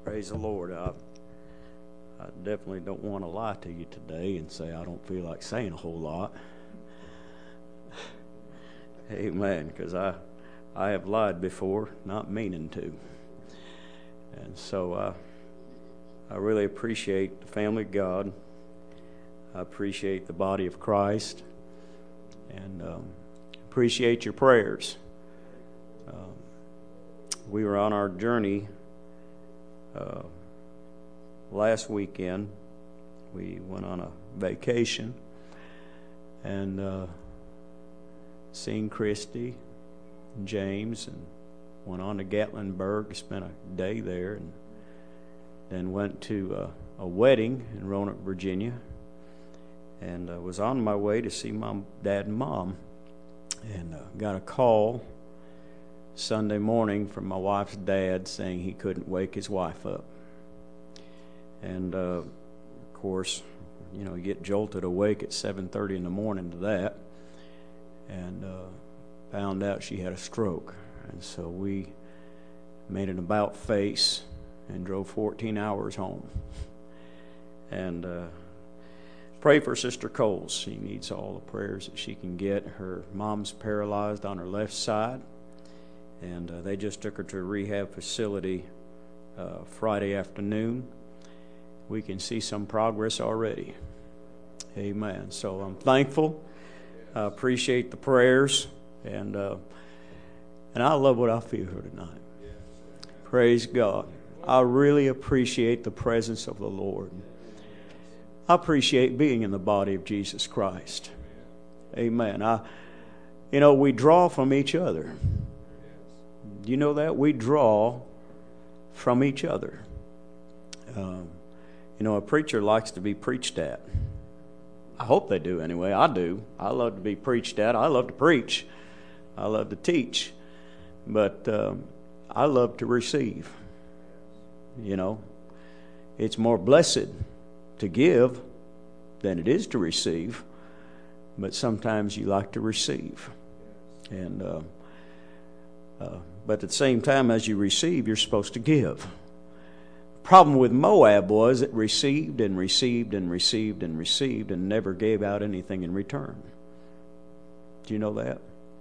Praise the Lord. I, I definitely don't want to lie to you today and say I don't feel like saying a whole lot. Amen. Because I, I have lied before, not meaning to. And so I, I really appreciate the family of God. I appreciate the body of Christ. And um, appreciate your prayers. Um, we were on our journey uh, last weekend. We went on a vacation and uh, seen Christy and James and went on to Gatlinburg, spent a day there, and then went to uh, a wedding in Roanoke, Virginia, and uh, was on my way to see Mom, Dad, and Mom, and uh, got a call Sunday morning from my wife's dad saying he couldn't wake his wife up. And uh, of course, you know, you get jolted awake at seven thirty in the morning to that, and uh, found out she had a stroke. And so we made an about face and drove fourteen hours home. And uh, pray for Sister Coles. She needs all the prayers that she can get. Her mom's paralyzed on her left side, and uh, they just took her to a rehab facility uh, Friday afternoon. We can see some progress already. Amen. So I'm thankful. I appreciate the prayers, and uh, and I love what I feel here tonight. Praise God. I really appreciate the presence of the Lord. I appreciate being in the body of Jesus Christ. Amen. I, you know, we draw from each other. Do you know that? We draw from each other. Um, you know, a preacher likes to be preached at. I hope they do anyway. I do. I love to be preached at. I love to preach. I love to teach. But um, I love to receive. You know, it's more blessed to give than it is to receive, but sometimes you like to receive. And uh, uh, but at the same time, as you receive, you're supposed to give. The problem with Moab was it received and received and received and received and never gave out anything in return. Do you know that?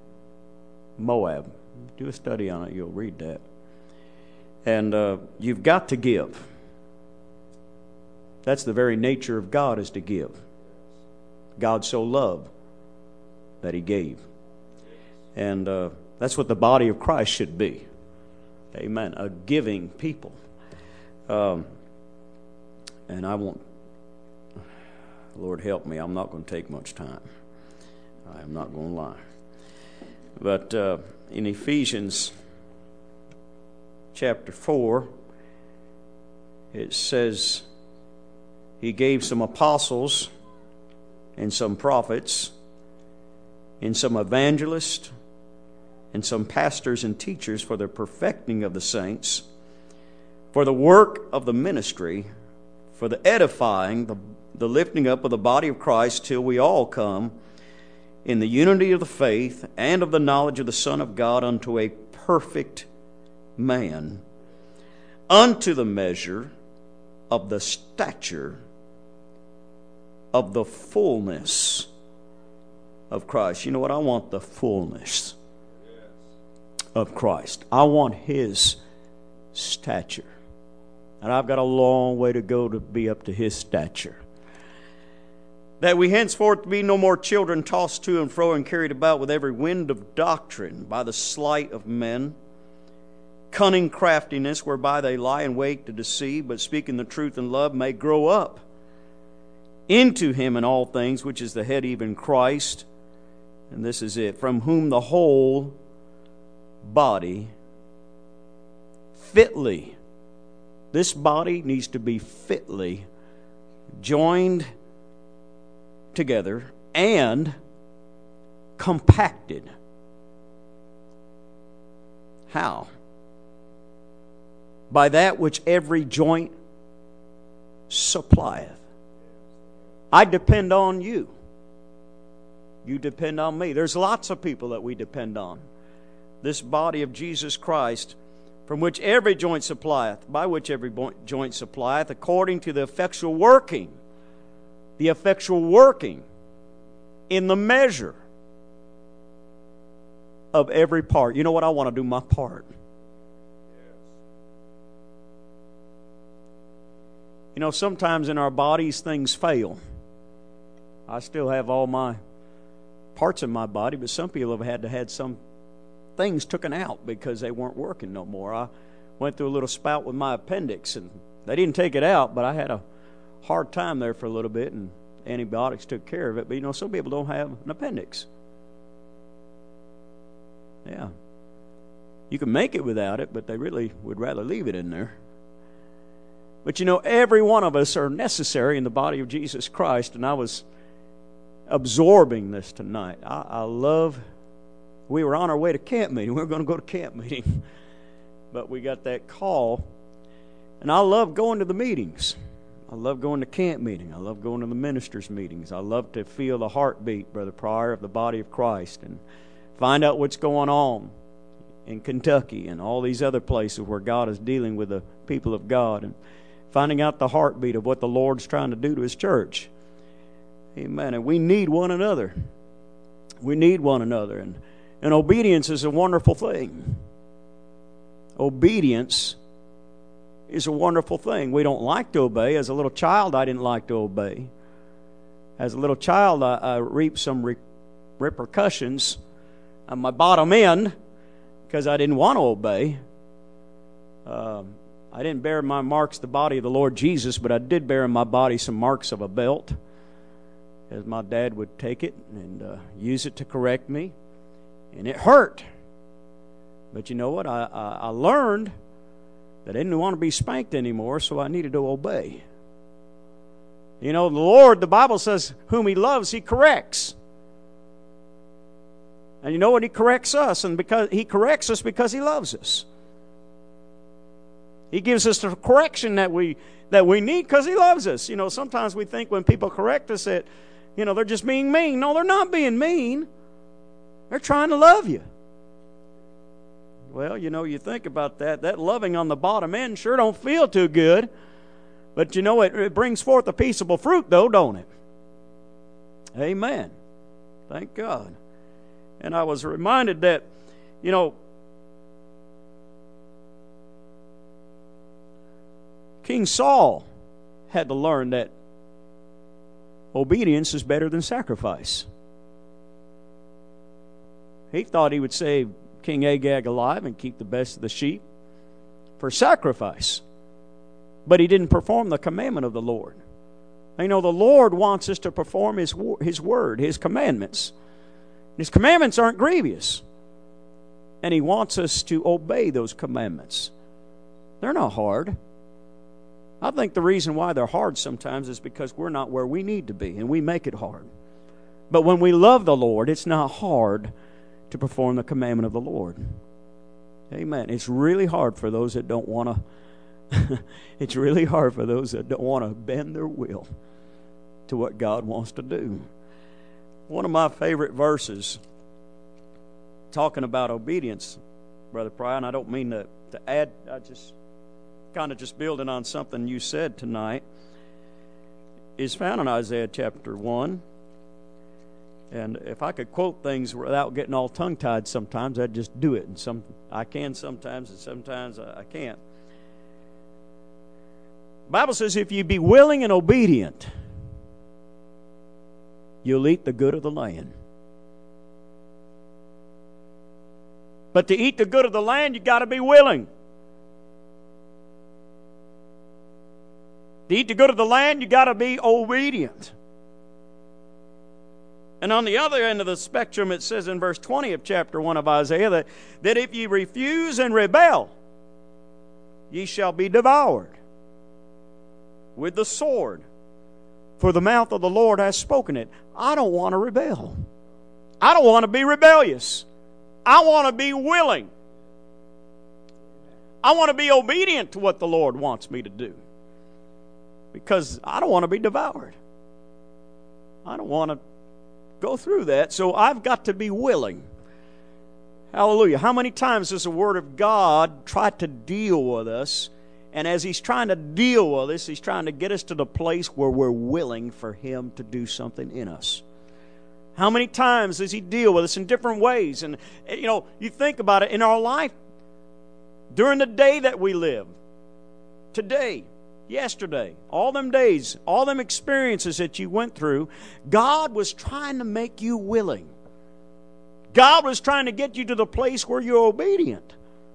Moab. Do a study on it, you'll read that. And uh, you've got to give. That's the very nature of God, is to give. God so loved that He gave. And uh, that's what the body of Christ should be. Amen. A giving people. Um, and I won't, Lord help me, I'm not going to take much time. I am not going to lie. But uh, in Ephesians chapter four, it says, He gave some apostles and some prophets and some evangelists and some pastors and teachers for the perfecting of the saints, for the work of the ministry, for the edifying, the, the lifting up of the body of Christ, till we all come in the unity of the faith and of the knowledge of the Son of God unto a perfect man, unto the measure of the stature of the fullness of Christ. You know what? I want the fullness of Christ. I want His stature. And I've got a long way to go to be up to His stature. That we henceforth be no more children tossed to and fro and carried about with every wind of doctrine by the sleight of men, cunning craftiness whereby they lie in wait to deceive, but speaking the truth in love may grow up into Him in all things, which is the head, even Christ. And this is it, from whom the whole body fitly, this body needs to be fitly joined together and compacted. How? By that which every joint supplieth. I depend on you. You depend on me. There's lots of people that we depend on. This body of Jesus Christ from which every joint supplieth, by which every joint supplieth, according to the effectual working, the effectual working in the measure of every part. You know what? I want to do my part. You know, sometimes in our bodies things fail. I still have all my parts of my body, but some people have had to had some things taken out because they weren't working no more. I went through a little spout with my appendix, and they didn't take it out, but I had a hard time there for a little bit, and antibiotics took care of it. But you know, some people don't have an appendix. Yeah. You can make it without it, but they really would rather leave it in there. But you know, every one of us are necessary in the body of Jesus Christ, and I was absorbing this tonight. I, I love, we were on our way to camp meeting. We were going to go to camp meeting, but we got that call, and I love going to the meetings. I love going to camp meeting. I love going to the ministers' meetings. I love to feel the heartbeat, Brother Pryor, of the body of Christ and find out what's going on in Kentucky and all these other places where God is dealing with the people of God, and finding out the heartbeat of what the Lord's trying to do to His church. Amen. And we need one another. We need one another. And, and obedience is a wonderful thing. Obedience is a wonderful thing. We don't like to obey. As a little child, I didn't like to obey. As a little child, I, I reaped some re- repercussions on my bottom end because I didn't want to obey. Um, I didn't bear in my marks the body of the Lord Jesus, but I did bear in my body some marks of a belt, as my dad would take it and uh, use it to correct me, and it hurt. But you know what? I, I, I learned that I didn't want to be spanked anymore, so I needed to obey. You know, the Lord, the Bible says, whom He loves, He corrects. And you know what? He corrects us, and because He corrects us because He loves us. He gives us the correction that we that we need because He loves us. You know, sometimes we think when people correct us that, you know, they're just being mean. No, they're not being mean. They're trying to love you. Well, you know, you think about that. That loving on the bottom end sure don't feel too good. But, you know, it, it brings forth a peaceable fruit, though, don't it? Amen. Thank God. And I was reminded that, you know, King Saul had to learn that obedience is better than sacrifice. He thought he would save King Agag alive and keep the best of the sheep for sacrifice. But he didn't perform the commandment of the Lord. You know, the Lord wants us to perform His, His word, His commandments. His commandments aren't grievous. And He wants us to obey those commandments. They're not hard. I think the reason why they're hard sometimes is because we're not where we need to be, and we make it hard. But when we love the Lord, it's not hard to perform the commandment of the Lord. Amen. It's really hard for those that don't want to, it's really hard for those that don't want to bend their will to what God wants to do. One of my favorite verses, talking about obedience, Brother Pryor, and I don't mean to, to add, I just... kind of just building on something you said tonight, is found in Isaiah chapter one. And if I could quote things without getting all tongue-tied sometimes, I'd just do it. And some I can sometimes, and sometimes I can't. The Bible says, if you be willing and obedient, you'll eat the good of the land. But to eat the good of the land, you got to be willing. To eat the good of the land, you got to be obedient. And on the other end of the spectrum, it says in verse twenty of chapter one of Isaiah that, that if ye refuse and rebel, ye shall be devoured with the sword, for the mouth of the Lord has spoken it. I don't want to rebel. I don't want to be rebellious. I want to be willing. I want to be obedient to what the Lord wants me to do. Because I don't want to be devoured. I don't want to go through that, so I've got to be willing. Hallelujah. How many times does the Word of God try to deal with us? And as He's trying to deal with us, He's trying to get us to the place where we're willing for Him to do something in us. How many times does He deal with us in different ways? And, you know, you think about it in our life, during the day that we live, today, yesterday, all them days, all them experiences that you went through, God was trying to make you willing. God was trying to get you to the place where you're obedient.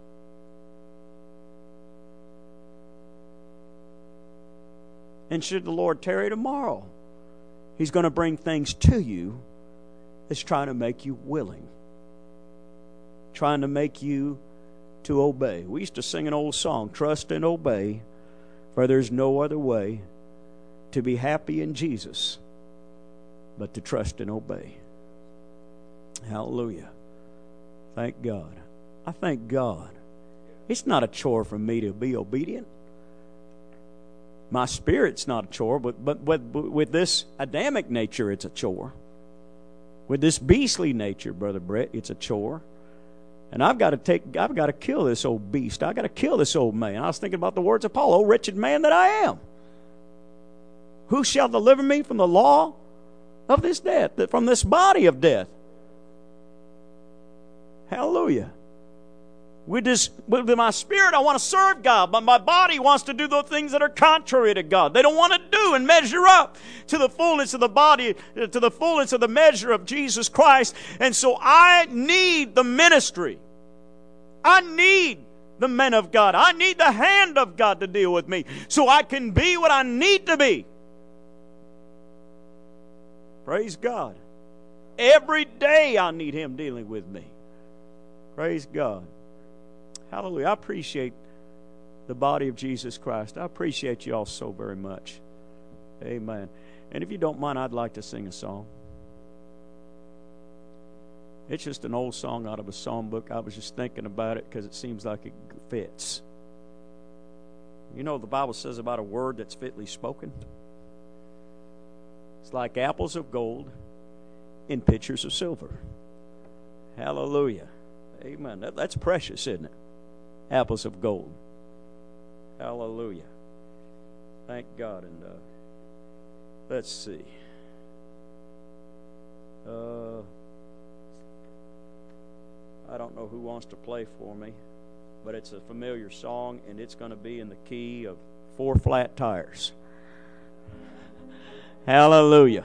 And should the Lord tarry tomorrow, He's going to bring things to you that's trying to make you willing, trying to make you to obey. We used to sing an old song, trust and obey, for there's no other way to be happy in Jesus but to trust and obey. Hallelujah. Thank God. I thank God. It's not a chore for me to be obedient. My spirit's not a chore, but, but with, with this Adamic nature, it's a chore. With this beastly nature, Brother Brett, it's a chore. And I've got to take, I've got to kill this old beast. I've got to kill this old man. I was thinking about the words of Paul, "O wretched man that I am. Who shall deliver me from the law of this death, from this body of death?" Hallelujah. With, this, with my spirit, I want to serve God, but my body wants to do those things that are contrary to God. They don't want to do and measure up to the fullness of the body, to the fullness of the measure of Jesus Christ. And so I need the ministry. I need the men of God. I need the hand of God to deal with me so I can be what I need to be. Praise God. Every day I need Him dealing with me. Praise God. Hallelujah. I appreciate the body of Jesus Christ. I appreciate you all so very much. Amen. And if you don't mind, I'd like to sing a song. It's just an old song out of a song book. I was just thinking about it because it seems like it fits. You know, the Bible says about a word that's fitly spoken. It's like apples of gold in pitchers of silver. Hallelujah. Amen. That, that's precious, isn't it? Apples of gold. Hallelujah. Thank God. And uh, let's see. Uh, I don't know who wants to play for me, but it's a familiar song, and it's going to be in the key of Four Flat Tires. Hallelujah.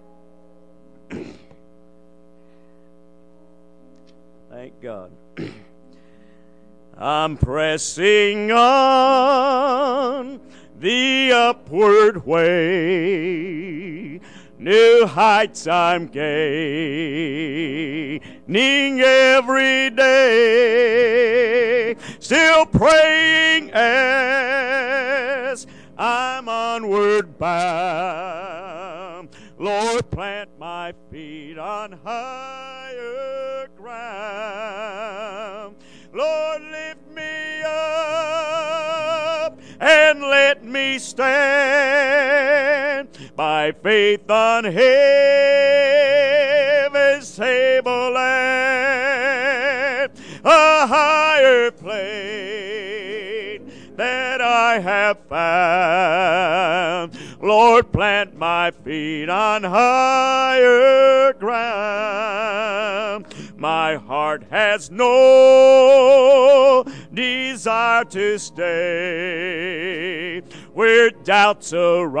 Thank God. I'm pressing on the upward way. New heights I'm gaining every day. Still praying as I'm onward bound. Lord, plant my feet on higher ground. Lord, lift me up and let me stand by faith on heaven's tableland, a higher plane that I have found. Lord, plant my feet on higher ground. My heart has no desire to stay where doubts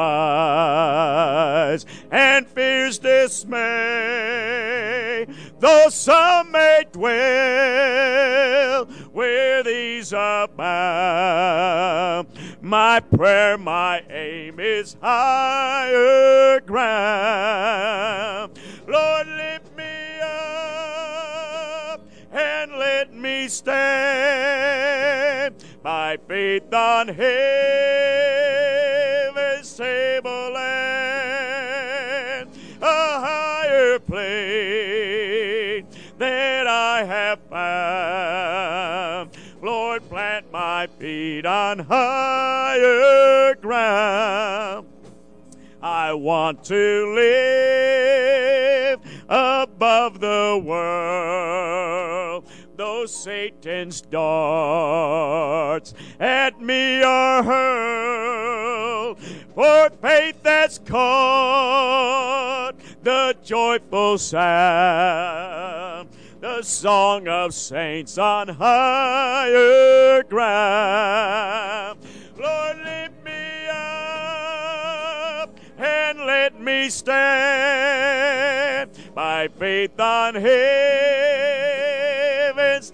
arise and fears dismay. Though some may dwell where these abound, my prayer, my aim is higher ground. Lord, lift me up and let me stand by faith on heaven's tableland, a higher plane that I have found. Lord, plant my feet on higher ground. I want to live above the world, though though Satan's darts at me are hurled, for faith that's caught the joyful sound, the song of saints on higher ground. Lord, lift me up and let me stand by faith on heaven's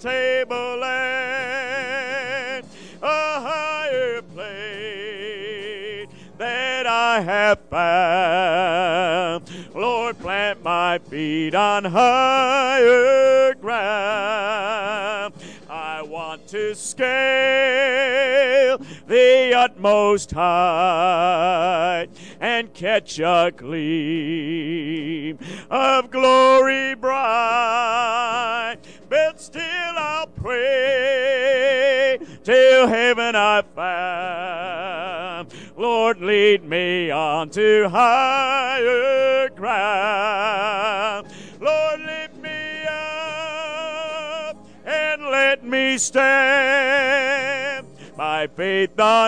tableland, a higher plane that I have found. Lord, plant my feet on higher ground. I want to scale the utmost height and catch a gleam of glory bright. But still I'll pray till heaven I found. Lord, lead me on to higher ground. Lord, lift me up and let me stand by faith on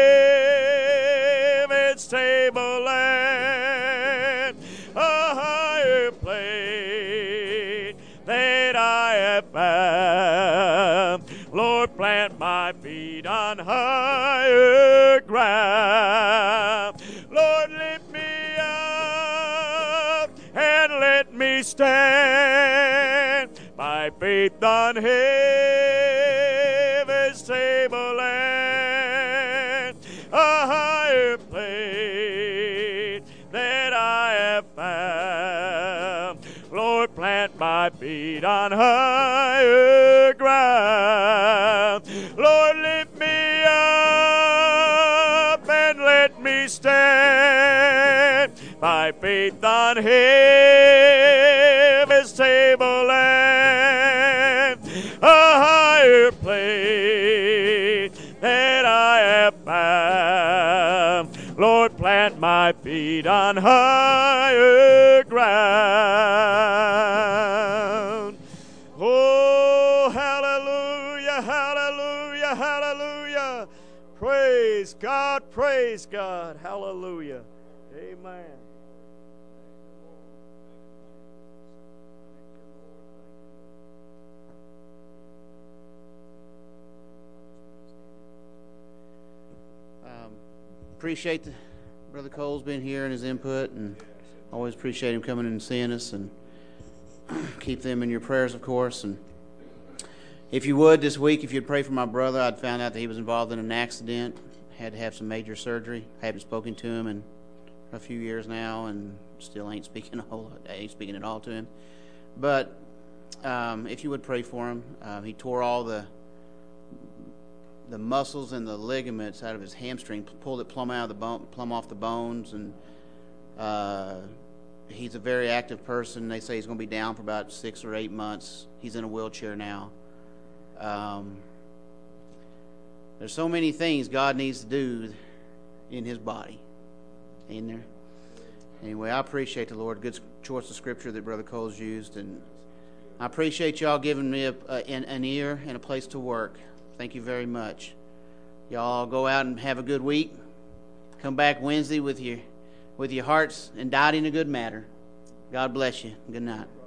heaven's tableland, a higher plane that I have found. Lord, plant my feet on higher ground. Lord, lift me up and let me stand by faith on heaven's tableland, a higher plane that I have found. Lord, plant my feet on higher ground. Lord, lift me up and let me stand by faith on heaven's tableland, a higher plane that I have found. Lord, plant my feet on higher ground. Oh, hallelujah, hallelujah, hallelujah. Praise God, praise God, hallelujah. Amen. Um, appreciate the, Brother Cole's been here and his input, and always appreciate him coming and seeing us, and keep them in your prayers, of course. And if you would, this week, if you'd pray for my brother, I'd found out that he was involved in an accident, had to have some major surgery. I haven't spoken to him in a few years now, and still ain't speaking a whole lot, ain't speaking at all to him. But um, if you would pray for him, uh, he tore all the the muscles and the ligaments out of his hamstring, pulled it plumb out of the bone, plumb off the bones, and uh, he's a very active person. They say he's going to be down for about six or eight months. He's in a wheelchair now. Um, there's so many things God needs to do in his body. Ain't there? Anyway, I appreciate the Lord. Good choice of scripture that Brother Cole's used, and I appreciate y'all giving me a, a, an, an ear and a place to work. Thank you very much. Y'all go out and have a good week. Come back Wednesday with your with your hearts indited in a good matter. God bless you. Good night.